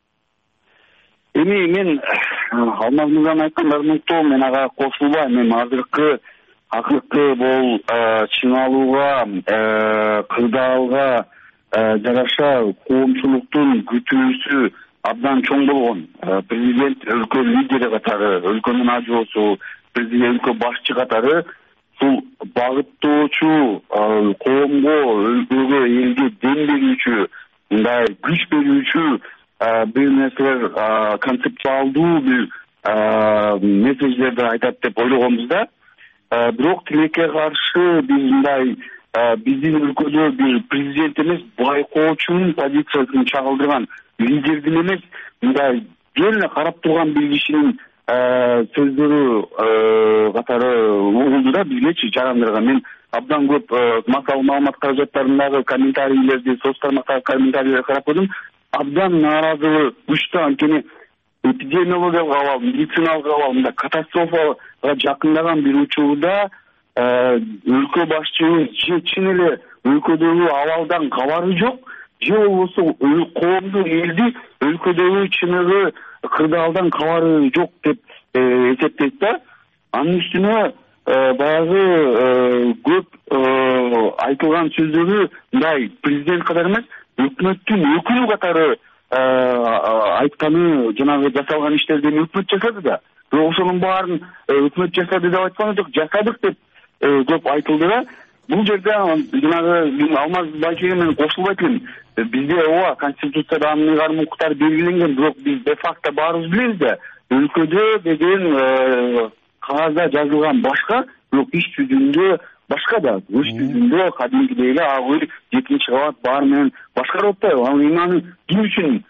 Эми мен Алмаз мырзанын айткандарын уктум, мен ага кошулбайм. Мен акыркы бул чыңалууга, кырдаалга жараша коомчулуктун күтүүсү абдан чоң болгон. Президент өлкө лидери катары, өлкөнүн ажоосу, президент өлкө башчы катары бул багыттоочу, коомго, өлкөгө, элге дем берүүчү, мындай күч берүүчү бир нерселер, концептуалдуу бир месседждерди айтат деп ойлогонбуз да. Бирок тилекке каршы биз мындай биздин өлкөдө бир президент эмес, байкоочунун позициясын чагылдырган лидердин эмес, мындай жөн эле карап турган бир кишинин сөздөрү катары угулду да бизгечи жарандырган. Мен абдан көп массалык маалымат каражаттарындагы комментарийлерди, соц тармактагы комментарийлерди карап көрдүм. Абдан нааразылык күчтүү, анткени эпидемиологиялык абал, медициналык абал, мындай катастрофага жакындаган бир учурда өлкө башчынын чын эле өлкөдөгү абалдан кабары жок, же болбосо коомду, элди өлкөдөгү чыныгы кырдаалдан кабары жок деп эсептейт да. Анын үстүнө баягы көп айтылган сөздөрү мындай президент катары эмес, өкмөттүн өкүлү катары айтканы, жанагы жасалган иштерди өкмөт жасады да. Бирок ошонун баарын өкмөт жасады деп айткан жок, жасадык деп көп айтылды да. Бул жерде жанагы Алмаз байкеге мен кошулбайт элем. Бизде ооба конституцияда анын ыйгарым укуктары белгиленген, бирок биз де факто баарыбыз билебиз да. Өлкөдө деген кагазда жазылган башка, бирок иш жүзүндө башка да. Иш жүзүндө кадимкидей эле ак үй 7-кабат баары менен башкарып атпайбы? Ал эми ким үчүн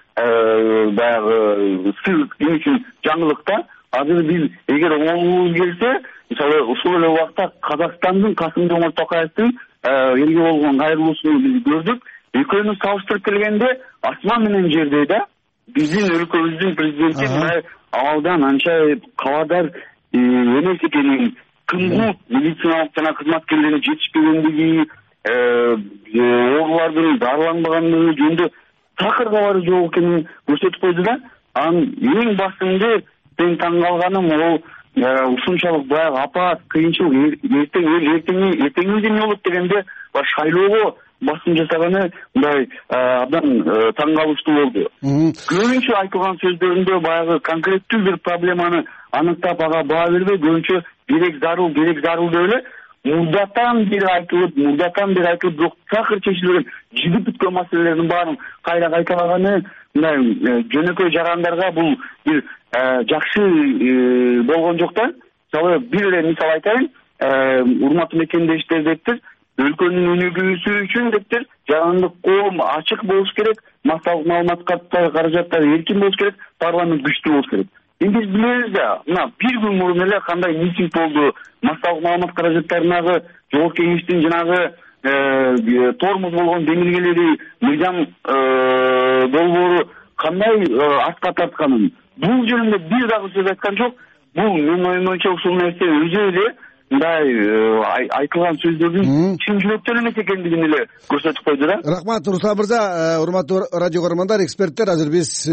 баягы сыр, ким үчүн жаңылык да? Азыр биз эгер оңолубуз келсе, мисалы ушул эле убакта Казакстандын Касым-Жомарт Токаевдин элге болгон кайрылуусун биз көрдүк. Экөөнү салыштырып келгенде асман менен жердей да. Биздин өлкөбүздүн президенти мындай абалдан анча кабардар эмес экенин, кымгут медициналык жана кызматкерлердин жетишпегендиги, оорулардын дарыланбагандыгы жөнүндө такыр кабары жок экенин көрсөтүп койду да. Анын эң басымды мен таң калганым ол ушунчалык баягы апат, кыйынчылык, эртеңи эмне болот дегенде шайлоого басым жасаганы мындай абдан таң калыштуу болду. Көбүнчө айтылган сөздөрүндө баягы конкреттүү бир проблеманы аныктап ага баа бербей, көбүнчө керек зарыл деп эле мурдатан бери айтылып, бирок такыр чечилген жигип бүткөн маселелердин баарын кайра кайталаганы мындай жөнөкөй жарандарга бул бир жакшы болгон жок да. Мисалы бир эле мисал айтайын, урматтуу мекендештер дептир, өлкөнүн өнүгүүсү үчүн дептир, жарандык коом ачык болуш керек, массалык маалымат каражаттары эркин болуш керек, парламент күчтүү болуш керек. Эми биз билебиз да, мына бир күн мурун эле кандай митинг болду, массалык маалымат каражаттарындагы Жогорку Кеңештин жанагы тормоз болгон демилгелери, мыйзам долбоору кандай артка тартканын, бул жөнүндө бир дагы сөз айткан жок. Бул менин оюм боюнча ушул нерсе өзү эле мындай айтылган сөздөрдүн чын жүрөктөн эмес экендигин эле көрсөтүп койду да. Рахмат Руслан мырза. Урматтуу радио көрөрмандар, эксперттер, азыр биз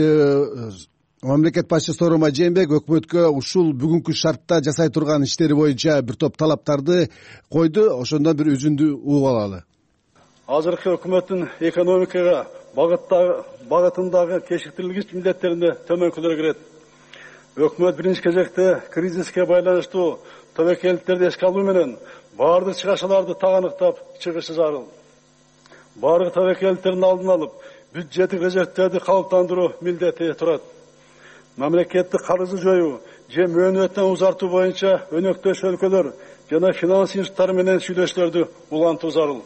мамлекет башчысы Сооронбай Жээнбеков өкмөткө ушул бүгүнкү шартта жасай турган иштери боюнча бир топ талаптарды койду. Ошондон бир үзүндү угуп алалы. Азыркы өкмөттүн экономикага багытындагы кечиктирилгич милдеттерине төмөнкүлөр кирет. Өкмөт биринчи кезекте кризиске байланыштуу тобокелдиктерди эске алуу менен баардык чыгашаларды тааныктап чыгышы зарыл. Баардык тобокелдиктердин алдын алып, бюджеттик резервтерди калыптандыруу милдети турат. Мамлекеттик карызды жоюу же мөөнөттөн узартуу боюнча өнөктөш өлкөлөр жана финанс институттары менен сүйлөшүүлөрдү улантуу зарыл.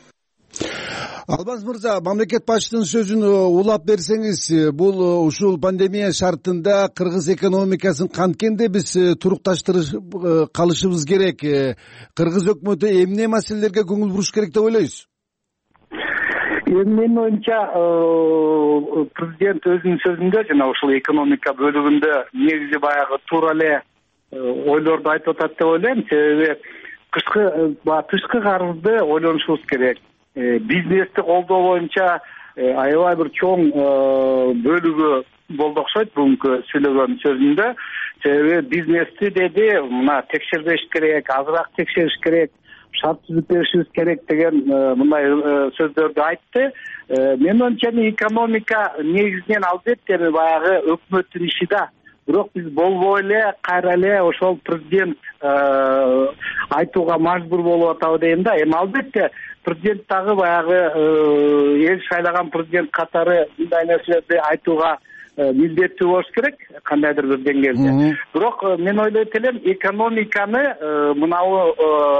Алмаз мырза, мамлекет башчысынын сөзүн улап берсеңиз, бул ушул пандемия шартында кыргыз экономикасын канткенде биз турукташтырып калышыбыз керек? Кыргыз өкмөтү эмне маселелерге көңүл буруш керек деп ойлойсуз? Менин оюмча президент өзүнүн сөзүндө жана ушул экономика бөлүгүндө негизи баягы туура эле ойлорду айтып атат деп ойлойм. Себеби тышкы карызды ойлонушубуз керек. Бизнести колдоо боюнча аябай бир чоң бөлүгү болду окшойт бүгүнкү сүйлөгөн сөзүндө. Себеби бизнести деди, мына текшербеш керек, азыраак текшериш керек, шарт түзүп беришибиз керек деген мындай сөздөрдү айтты. Менин оюмча экономика негизинен албетте баягы өкмөттүн иши да. Бирок биз болбой эле кайра эле ошол президент айтууга мажбур болуп атабы дейм да. Эми албетте президент дагы баягы эл шайлаган президент катары мындай нерселерди айтууга милдеттүү болуш керек кандайдыр бир деңгээлде. Бирок мен ойлойт элем, экономиканы мынабу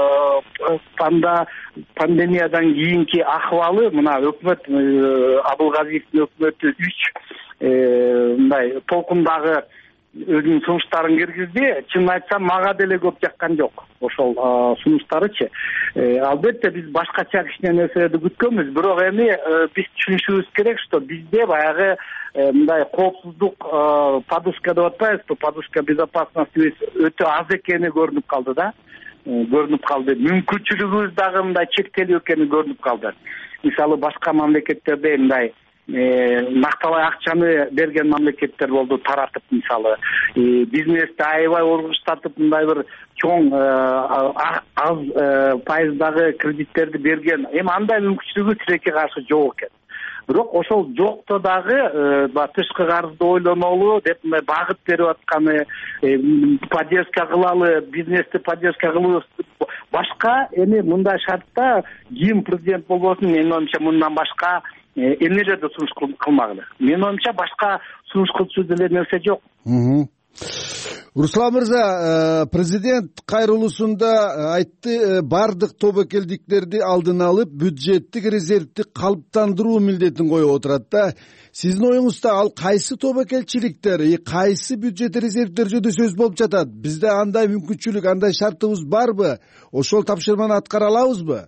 пандемиядан кийинки акыбалы, мына өкмөт Абылгазиевдин өкмөтү 3 мындай толкундагы өзүнүн сунуштарын киргизди. Чынын айтсам, мага деле көп жаккан жок ошол сунуштарычы. Албетте биз башкача кичине нерселерди күткөнбүз, бирок эми биз түшүнүшүбүз керек, что бизде баягы мындай коопсуздук подушка деп атпайбызбы, подушка безопасности өтө аз экени көрүнүп калды да. Көрүнүп калды. Мүмкүнчүлүгүбүз дагы мындай чектелүү экени көрүнүп калды. Мисалы башка мамлекеттерде мындай накталай акчаны берген мамлекеттер болду таратып, мисалы бизнести аябай ургуштатып мындай бир чоң аз пайыздагы кредиттерди берген. Эми андай мүмкүнчүлүгү тилекке каршы жок экен. Бирок ошол жокто дагы тышкы карызды ойлонолу деп мындай багыт берип атканы, поддержка кылалы, бизнести поддержка кылуу башка. Эми мындай шартта ким президент болбосун, менин оюмча мындан башка эмнелерди сунуш кылмагыла. Менин оюмча башка сунуш кылчу деле нерсе жок. Руслан мырза, президент кайрылуусунда айтты, бардык тобокелдиктерди алдын алып, бюджеттик резервди калыптандыруу милдетин коюп отурат да. Сиздин оюңузда ал кайсы тобокелчиликтер, кайсы бюджет резервдер жөнүндө сөз болуп жатат? Бизде андай мүмкүнчүлүк, андай шартыбыз барбы? Ошол тапшырманы аткара алабызбы?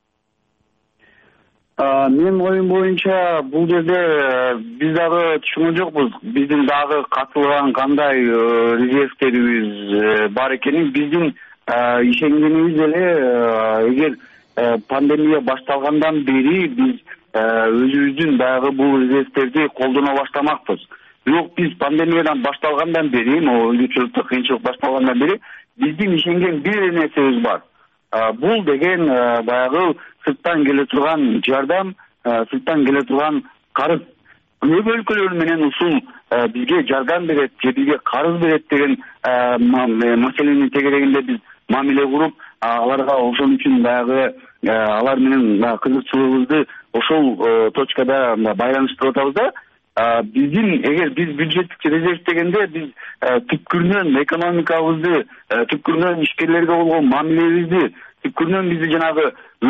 Менин оюм боюнча бул жерде биз дагы түшүнгөн жокпуз. Биздин дагы катылган кандай резервтерибиз бар экенин. Биздин ишенгенибиз эле, эгер пандемия башталгандан бери биз өзүбүздүн баягы бул резервтерди колдоно баштамакпыз. Бирок биз пандемиядан башталгандан бери, өзгөчөлүктө кыйынчылык башталгандан бери биздин ишенген бир нерсебиз бар. Бул деген баягы сырттан келе турган жардам, сырттан келе турган карыз. Көп өлкөлөр менен ушул бизге жардам берет, же бизге карыз берет деген маселенин тегерегинде биз мамиле куруп, аларга ошол үчүн баягы алар менен кызыкчылыгыбызды ошол точкада байланыштырып атабыз да. Биздин эгер биз бюджеттик резерв дегенде биз түпкүрүнөн экономикабызды, түпкүрүнөн ишкерлерге болгон мамилебизди, түпкүрүнөн бизди жанагы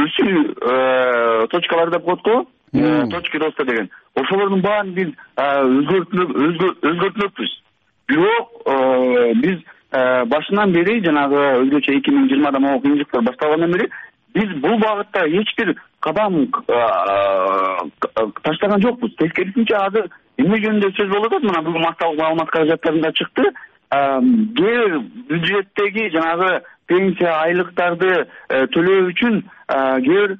өсүү точкалар деп коет го, точки роста деген. Ошолордун баарын биз өзгөртмөкпүз. Бирок биз башынан бери жанагы өзгөчө 2020-да могу кыйынчылыктар башталгандан бери биз бул багытта эч бир кадам таштаган жокпуз. Тескерисинче азыр эмне жөнүндө сөз болуп атат, мына бүгүн массалык маалымат каражаттарында чыкты. Кээ бюджеттеги жанагы пенсия айлыктарды төлөө үчүн кээ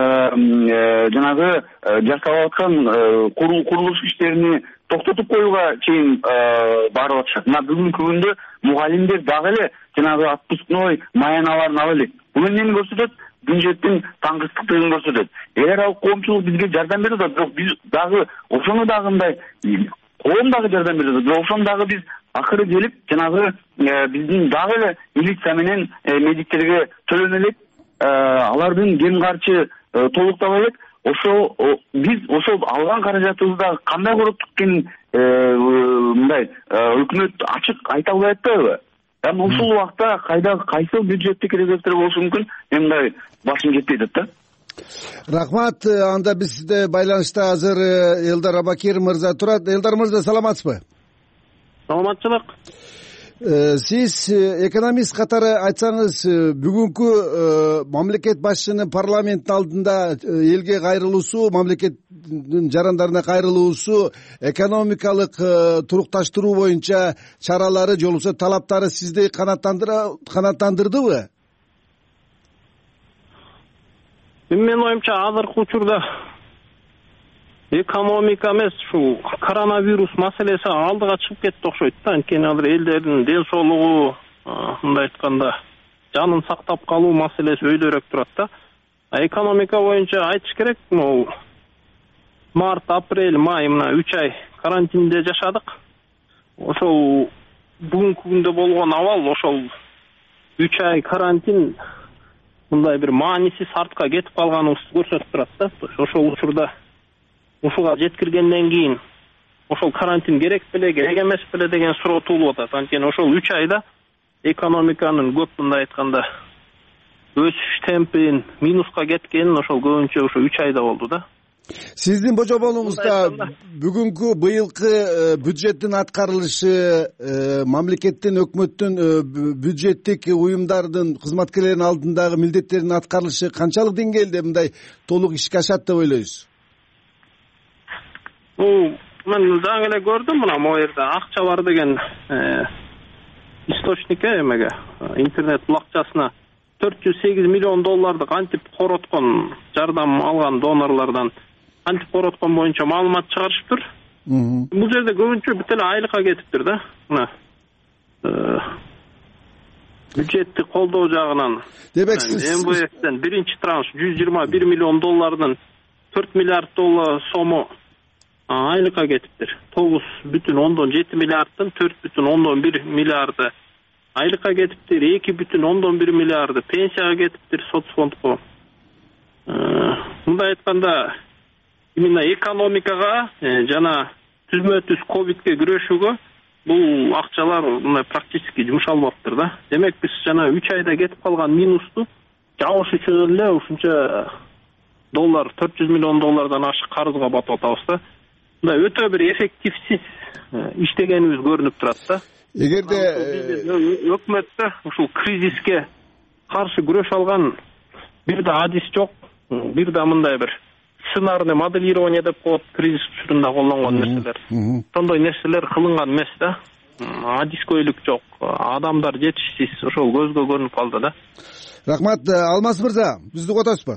жанагы жасалып аткан курулуш иштерини токтотуп коюуга чейин барып атышат. Мына бүгүнкү күндө мугалимдер дагы эле жанагы отпускной маяналарын ала элек. Бул эмнени көрсөтөт? Бюджеттин таңгыстыктыгын көрсөтөт. Эгер ал коомчулук бизге жардам берип атат, бирок биз дагы ошону дагы мындай коом дагы жардам берип атат, бирок ошону дагы биз акыры келип жанагы биздин дагы эле милиция менен медиктерге төлөнө элек, алардын кем карчы толуктала элек. Ошо биз ошол алган каражатыбызды кандай короттук экенин мындай өкмөт ачык айта албай атпайбы? Эми ушул убакта кайсы бюджеттик резервтер болушу мүмкүн? Эми мындай башым жетпей атат да. Рахмат. Анда бизде байланышта азыр Элдар Абакир мырза турат. Элдар мырза, саламатсызбы? Саламатчылык. Сиз экономист катары айтсаңыз, бүгүнкү мамлекет башчынын парламенттин алдында элге кайрылуусу, мамлекеттин жарандарына кайрылуусу, экономикалык турукташтыруу боюнча чаралары же болбосо талаптары сизди канааттандырдыбы? Менин оюмча азыркы учурда экономика эмес, ушул коронавирус маселеси алдыга чыгып кетти окшойт да. Анткени азыр элдердин ден соолугу, мындай айтканда, жанын сактап калуу маселеси өйдөрөөк турат да. Экономика боюнча айтыш керек, могу март, апрель, май, мына 3 ай карантинде жашадык. Ошол бүгүнкү күндө болгон абал, ошол 3 ай карантин мындай бир маанисиз артка кетип калганыбызды көрсөтүп турат да. Ошол учурда ушуга жеткиргенден кийин ошол карантин керек беле, керек эмес беле деген суроо туулуп атат. Анткени ошол 3 айда экономиканын көп, мындай айтканда, өсүш темпин минуска кеткенин ошол көбүнчө ошо 3 айда болду да. Сиздин божомолуңузда бүгүнкү быйылкы бюджеттин аткарылышы, мамлекеттин, өкмөттүн, бюджеттик уюмдардын кызматкерлеринин алдындагы милдеттердин аткарылышы канчалык деңгээлде мындай толук ишке ашат деп ойлойсуз? Мен жаңы эле көрдүм, мына могу жерде акча бар деген источникке, эмеге, интернет булакчасына $408 миллион кантип короткон, жардам алган донорлордон кантип короткон боюнча маалымат чыгарышыптыр. Бул жерде көбүнчө бүт эле айлыкка кетиптир да. Мына бюджеттик колдоо жагынан МВФтен биринчи транш $121 миллион $4 миллиард сому айлыкка кетиптир. 9,7 миллиардтын 4,1 миллиарды айлыкка кетиптир. 2,1 миллиарды пенсияга кетиптир, соцфондко. Мындай айтканда, именно экономикага жана түзмө-түз ковидке күрөшүүгө бул акчалар мындай практически жумшалбаптыр да. Демек биз жана 3 айда кетип калган минусту жабыш үчүн эле ушунча $400 миллион ашык карызга батып атабыз да. Мындай өтө бир эффективсиз иштегенибиз көрүнүп турат да. Эгерде өкмөттө ушул кризиске каршы күрөш алган бир да адис жок, бир да мындай бир сценарный моделирование деп коет, кризис учурунда колдонгон нерселер. Ошондой нерселер кылынган эмес да. Адискөйлүк жок, адамдар жетишсиз, ошол көзгө көрүнүп калды да. Рахмат. Алмаз мырза, бизди угатасызбы?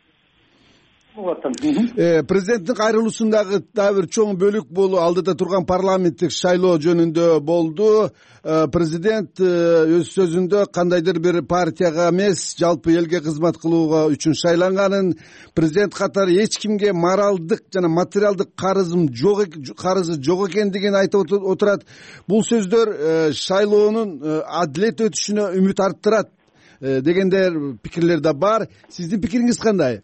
Президенттин кайрылуусундагы дагы бир чоң бөлүк болуу алдыда турган парламенттик шайлоо жөнүндө болду. Президент өз сөзүндө кандайдыр бир партияга эмес, жалпы элге кызмат кылууга үчүн шайланганын, президент катары эч кимге моралдык жана материалдык карызы жок экендигин айтып отурат. Бул сөздөр шайлоонун адилет өтүшүнө үмүт арттырат дегендер пикирлер да бар. Сиздин пикириңиз кандай?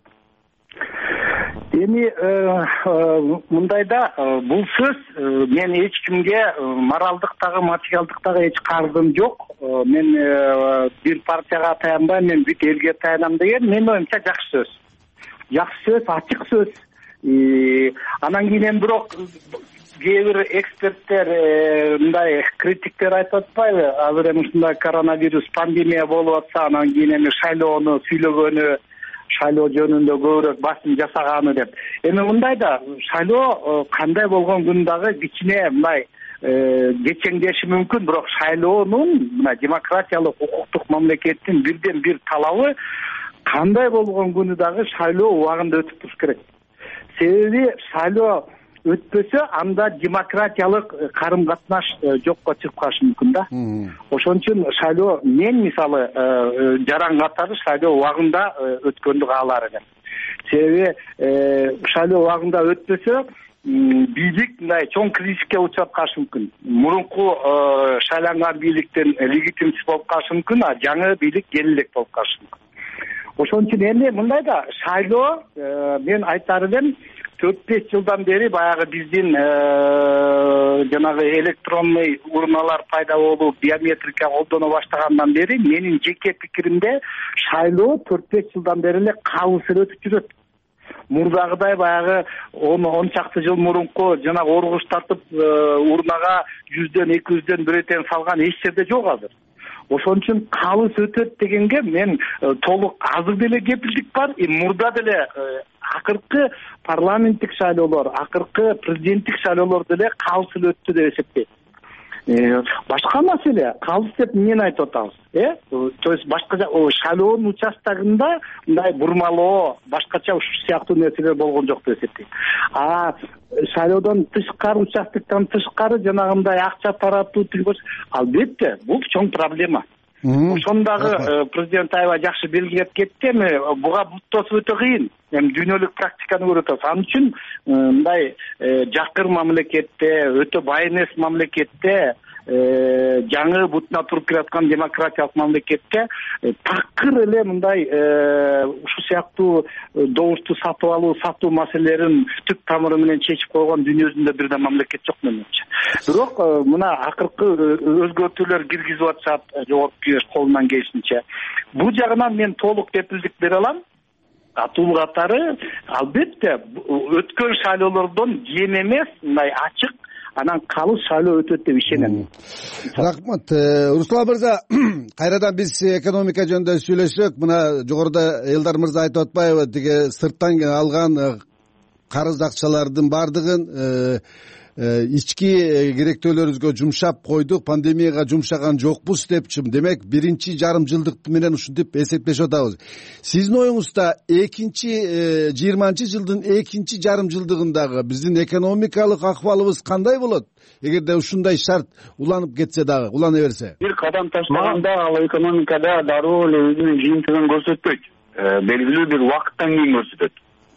Эми мындайда бул сөз мен эч кимге моралдыктагы, материалдыктагы эч карызым жок. Мен бир партияга таянбайм, мен бүт элге таянам деген менин оюмча жакшы сөз. Жакшы сөз, ачык сөз. Анан кийин бирок кээ бир эксперттер, мындай критиктер айтып атпайбы? Азыр эми ушундай коронавирус пандемия болуп атса, анан кийин эми шайлоону сүйлөгөнү, шайлоо жөнүндө көбүрөөк басым жасаганы деп. Эми мындайда шайлоо кандай болгон күн дагы кичине мындай кечеңдеши мүмкүн, бирок шайлоонун мына демократиялык укуктук мамлекеттин бирден бир талабы кандай болгон күнү дагы шайлоо убагында өтүп туруш керек. Себеби шайлоо өтпөсө анда демократиялык карым катнаш жокко чыгып калышы мүмкүн да. Ошон үчүн шайлоо, мен мисалы жаран катары шайлоо убагында өткөндү каалар элем. Себеби шайлоо убагында өтпөсө бийлик мындай чоң кризиске учурап калышы мүмкүн. Мурунку шайланган бийликтен легитимсиз болуп калышы мүмкүн, а жаңы бийлик кел элек болуп калышы мүмкүн. Ошон үчүн эми мындайда шайлоо мен айтар элем 4-5 жылдан бери баягы биздин жанагы электронный урналар пайда болуп, биометрика колдоно баштагандан бери менин жеке пикиримде шайлоо 4-5 жылдан бери эле кабыл өтүп жүрөт. мурдагыдай баягы 10 чакты жыл мурунку жанагы оргуш тартып урнага 100дөн 200дөн бюллетень салган эч жерде жок азыр. Ошон үчүн калыс өтөт дегенге мен толук азыр деле кепилдик бар. Мурда деле акыркы парламенттик шайлоолор, акыркы президенттик шайлоолор деле калыс өттү деп эсептейм. Башка маселе калыс деп эмнени айтып атабыз? То есть башка шайлоонун участогунда мындай бурмалоо, башкача ушул сыяктуу нерселер болгон жок деп эсептейм. Шайлоодон тышкары, участоктон тышкары жанагындай акча таратуу түгөс, албетте бул чоң проблема. Ошондагы президент аябай жакшы белгилеп кетти. Эми буга буттосуп өтө кыйын. Эми дүйнөлүк практиканы көрүп атабыз. Ал үчүн мындай жакыр мамлекетте, өтө бай эмес мамлекетте, жаңы бутуна туруп келаткан демократиялык мамлекетте такыр эле мындай ушул сыяктуу добушту сатып алуу, сатуу маселелерин түп тамыры менен чечип койгон дүйнө жүзүндө бир да мамлекет жок менимче. Бирок мына акыркы өзгөртүүлөр киргизип атышат жогорку кеңеш колунан келишинче. Бул жагынан мен толук кепилдик бере алам. Атуу катары албетте өткөн шайлоолордон кем эмес, мындай ачык, анан калыс шайлоо өтөт деп ишенем. Рахмат. Руслан мырза, кайрадан биз экономика жөнүндө сүйлөшсөк, мына жогоруда Элдар мырза айтып атпайбы, тиги сырттан алган карыз акчалардын баардыгын ички керектөөлөрүбүзгө жумшап койдук, пандемияга жумшаган жокпуз депчи. Демек, биринчи жарым жылдык менен ушинтип эсептешип атабыз. Сиздин оюңузда 20 жылдын экинчи жарым жылдыгындагы биздин экономикалык акыбалыбыз кандай болот? Эгерде ушундай шарт уланып кетсе дагы, улана берсе. Бир кадам таштаганда ал экономикада дароо эле өзүнүн жыйынтыгын көрсөтпөйт. Белгилүү бир убакыттан кийин көрсөтөт.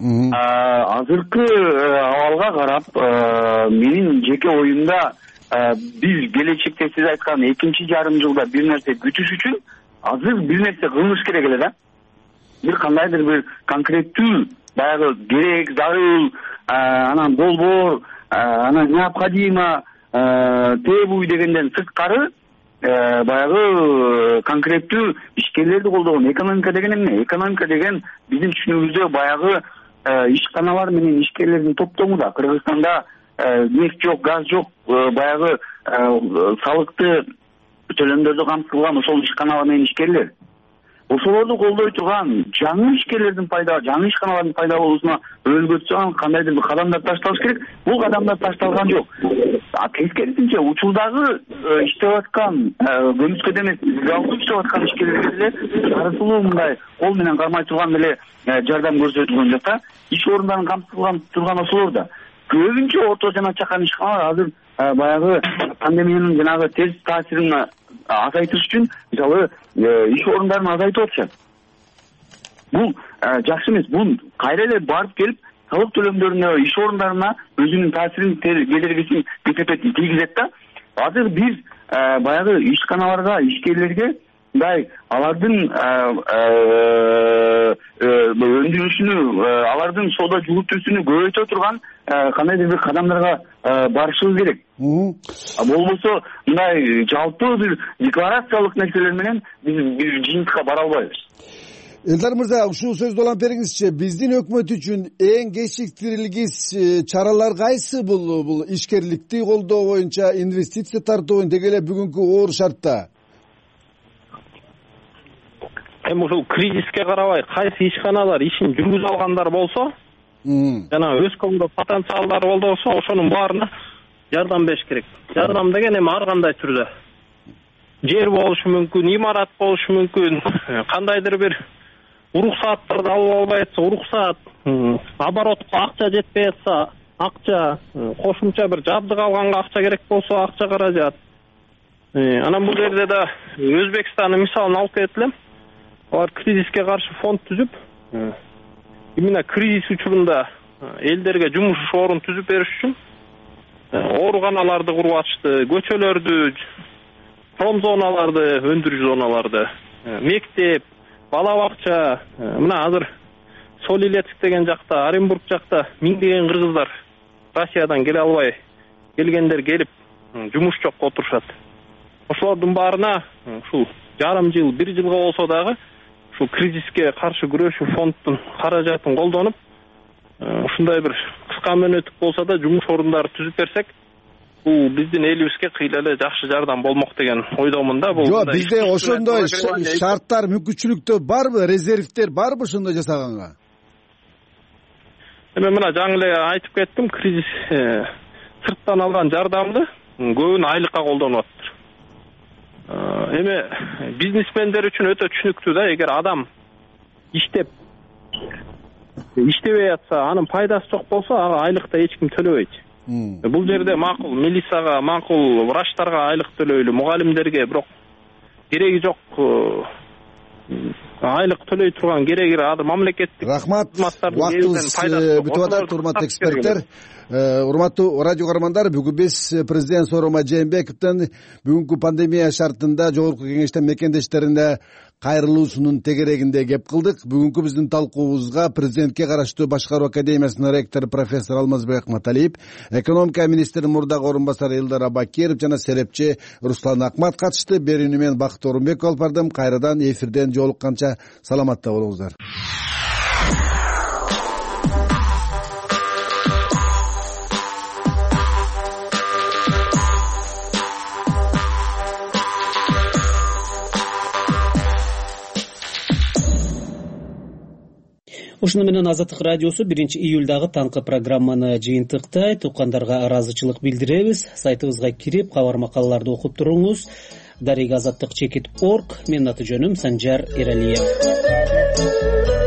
Азыркы абалга карап, менин жеке оюмда биз келечекте сиз айткан экинчи жарым жылда бир нерсе күтүш үчүн азыр бир нерсе кылыш керек эле да. Бир кандайдыр бир конкреттүү баягы керек, зарыл, анан болбоор, анан необходимо, требуй дегенден сырткары баягы конкреттүү ишкерлерди колдогон. Экономика деген эмне? Экономика деген биздин түшүнүгүбүздө баягы ишканалар менен ишкерлердин топтому да. Кыргызстанда нефть жок, газ жок, баягы салыкты төлөмдөрдү камсыз кылган ошол ишканалар менен ишкерлер. Ошолорду колдой турган жаңы ишкерлердин пайда, жаңы ишканалардын пайда болуусуна өлгөтсө кандайдыр бир кадамдар ташталыш керек. Бул кадамдар ташталган жок. Тескерисинче учурдагы иштеп аткан көмүскөдө эмес, реалдуу иштеп аткан ишкерлерге деле арысылуу мындай кол менен кармай турган эле жардам көрсөтүлгөн жок да. Иш орундарын камсыз кылган турган ошолор да. Көбүнчө орто жана чакан ишканалар азыр баягы пандемиянын жанагы терс таасирин азайтыш үчүн мисалы иш орундарын азайтып атышат. Бул жакшы эмес. Бул кайра эле барып келип салык төлөмдөрүнө, иш орундарына өзүнүн таасирин, кедергисин, кесепетин тийгизет да. Азыр биз баягы ишканаларга, ишкерлерге мындай алардын өндүрүшүнү, алардын соода жүгүртүүсүнү көбөйтө турган кандайдыр бир кадамдарга барышыбыз керек. Болбосо мындай жалпы бир декларациялык нерселер менен биз бир жыйынтыкка бара албайбыз. Элдар мырза, ушул сөздү улам бериңизчи. Биздин өкмөт үчүн эң кечиктирилгис чаралар кайсы? Бул ишкерликти колдоо боюнча, инвестиция тартуу боюнча, деги эле бүгүнкү оор шартта. Эми ушул кризиске карабай кайсы ишканалар ишин жүргүзө алгандар болсо, жана өскөнгө потенциалдары болсо, ошонун баарына жардам бериш керек. Жардам деген эми ар кандай түрдө. Жер болушу мүмкүн, имарат болушу мүмкүн, кандайдыр бир уруксаттарды алып албай атса, уруксат, оборотко акча жетпей атса, акча, кошумча бир жабдык алганга акча керек болсо, акча каражат. Анан бул жерде да Өзбекстандын мисалын алып кетелем. Алар кризиске каршы фонд түзүп, именно кризис учурунда элдерге жумуш орун түзүп бериш үчүн ооруканаларды куруп ачты, көчөлөрдү, промзоналарды, өндүрүш зоналарды, мектеп, бала бакча. Мына азыр Солилецк деген жакта, Оренбург жакта миңдеген кыргыздар Россиядан келе албай, келгендер келип жумушчокко отурушат. Ошолордун баарына ушул жарым жыл, бир жылга болсо дагы ушул кризиске каршы күрөшүү фонддун каражатын колдонуп, ушундай бир кыска мөөнөттүк болсо да жумуш орундары түзүп берсек, бул биздин элибизге кыйла эле жакшы жардам болмок деген ойдомун да. Бул жок, бизде ошондой шарттар, мүмкүнчүлүктөр барбы, резервдер барбы ошондой жасаганга? Эми мына жаңы эле айтып кеттим, кризис сырттан алган жардамды көбүн айлыкка колдонуп атыптыр. Эми бизнесмендер үчүн өтө түшүнүктүү да, эгер адам иштебей атса, анын пайдасы жок болсо, ага айлыкты эч ким төлөбөйт. Бул жерде макул милицияга, макул врачтарга айлык төлөйлү, мугалимдерге, бирок кереги жок айлык төлөй турган кереги мамлекеттик. Рахмат. Убактыбыз бүтүп атат, урматтуу эксперттер. Урматтуу радио көрөрмандар, бүгүн биз президент Сооронбай Жээнбековдон бүгүнкү пандемия шартында жогорку кеңештин мекендештерине кайрылуусунун тегерегинде кеп кылдык. Бүгүнкү биздин талкуубузга президентке караштуу Башкаруу академиясынын ректору профессор Алмазбек Акматалиев, экономика министринин мурдагы орун басары Элдар Абакиров жана серепчи Руслан Акмат катышты. Берүүнү мен Бакыт Орунбеков алып бардым. Кайрадан эфирден жолукканча саламатта болуңуздар. Ушуну менен Азаттык радиосу 1-июлдагы таңкы программаны жыйынтыктайт. Уккандарга ыраазычылык билдиребиз. Сайтыбызга кирип, кабар макалаларды окуп туруңуз. Дарега Азаттык.org. Менин аты жөнүм Санжар Эралиев.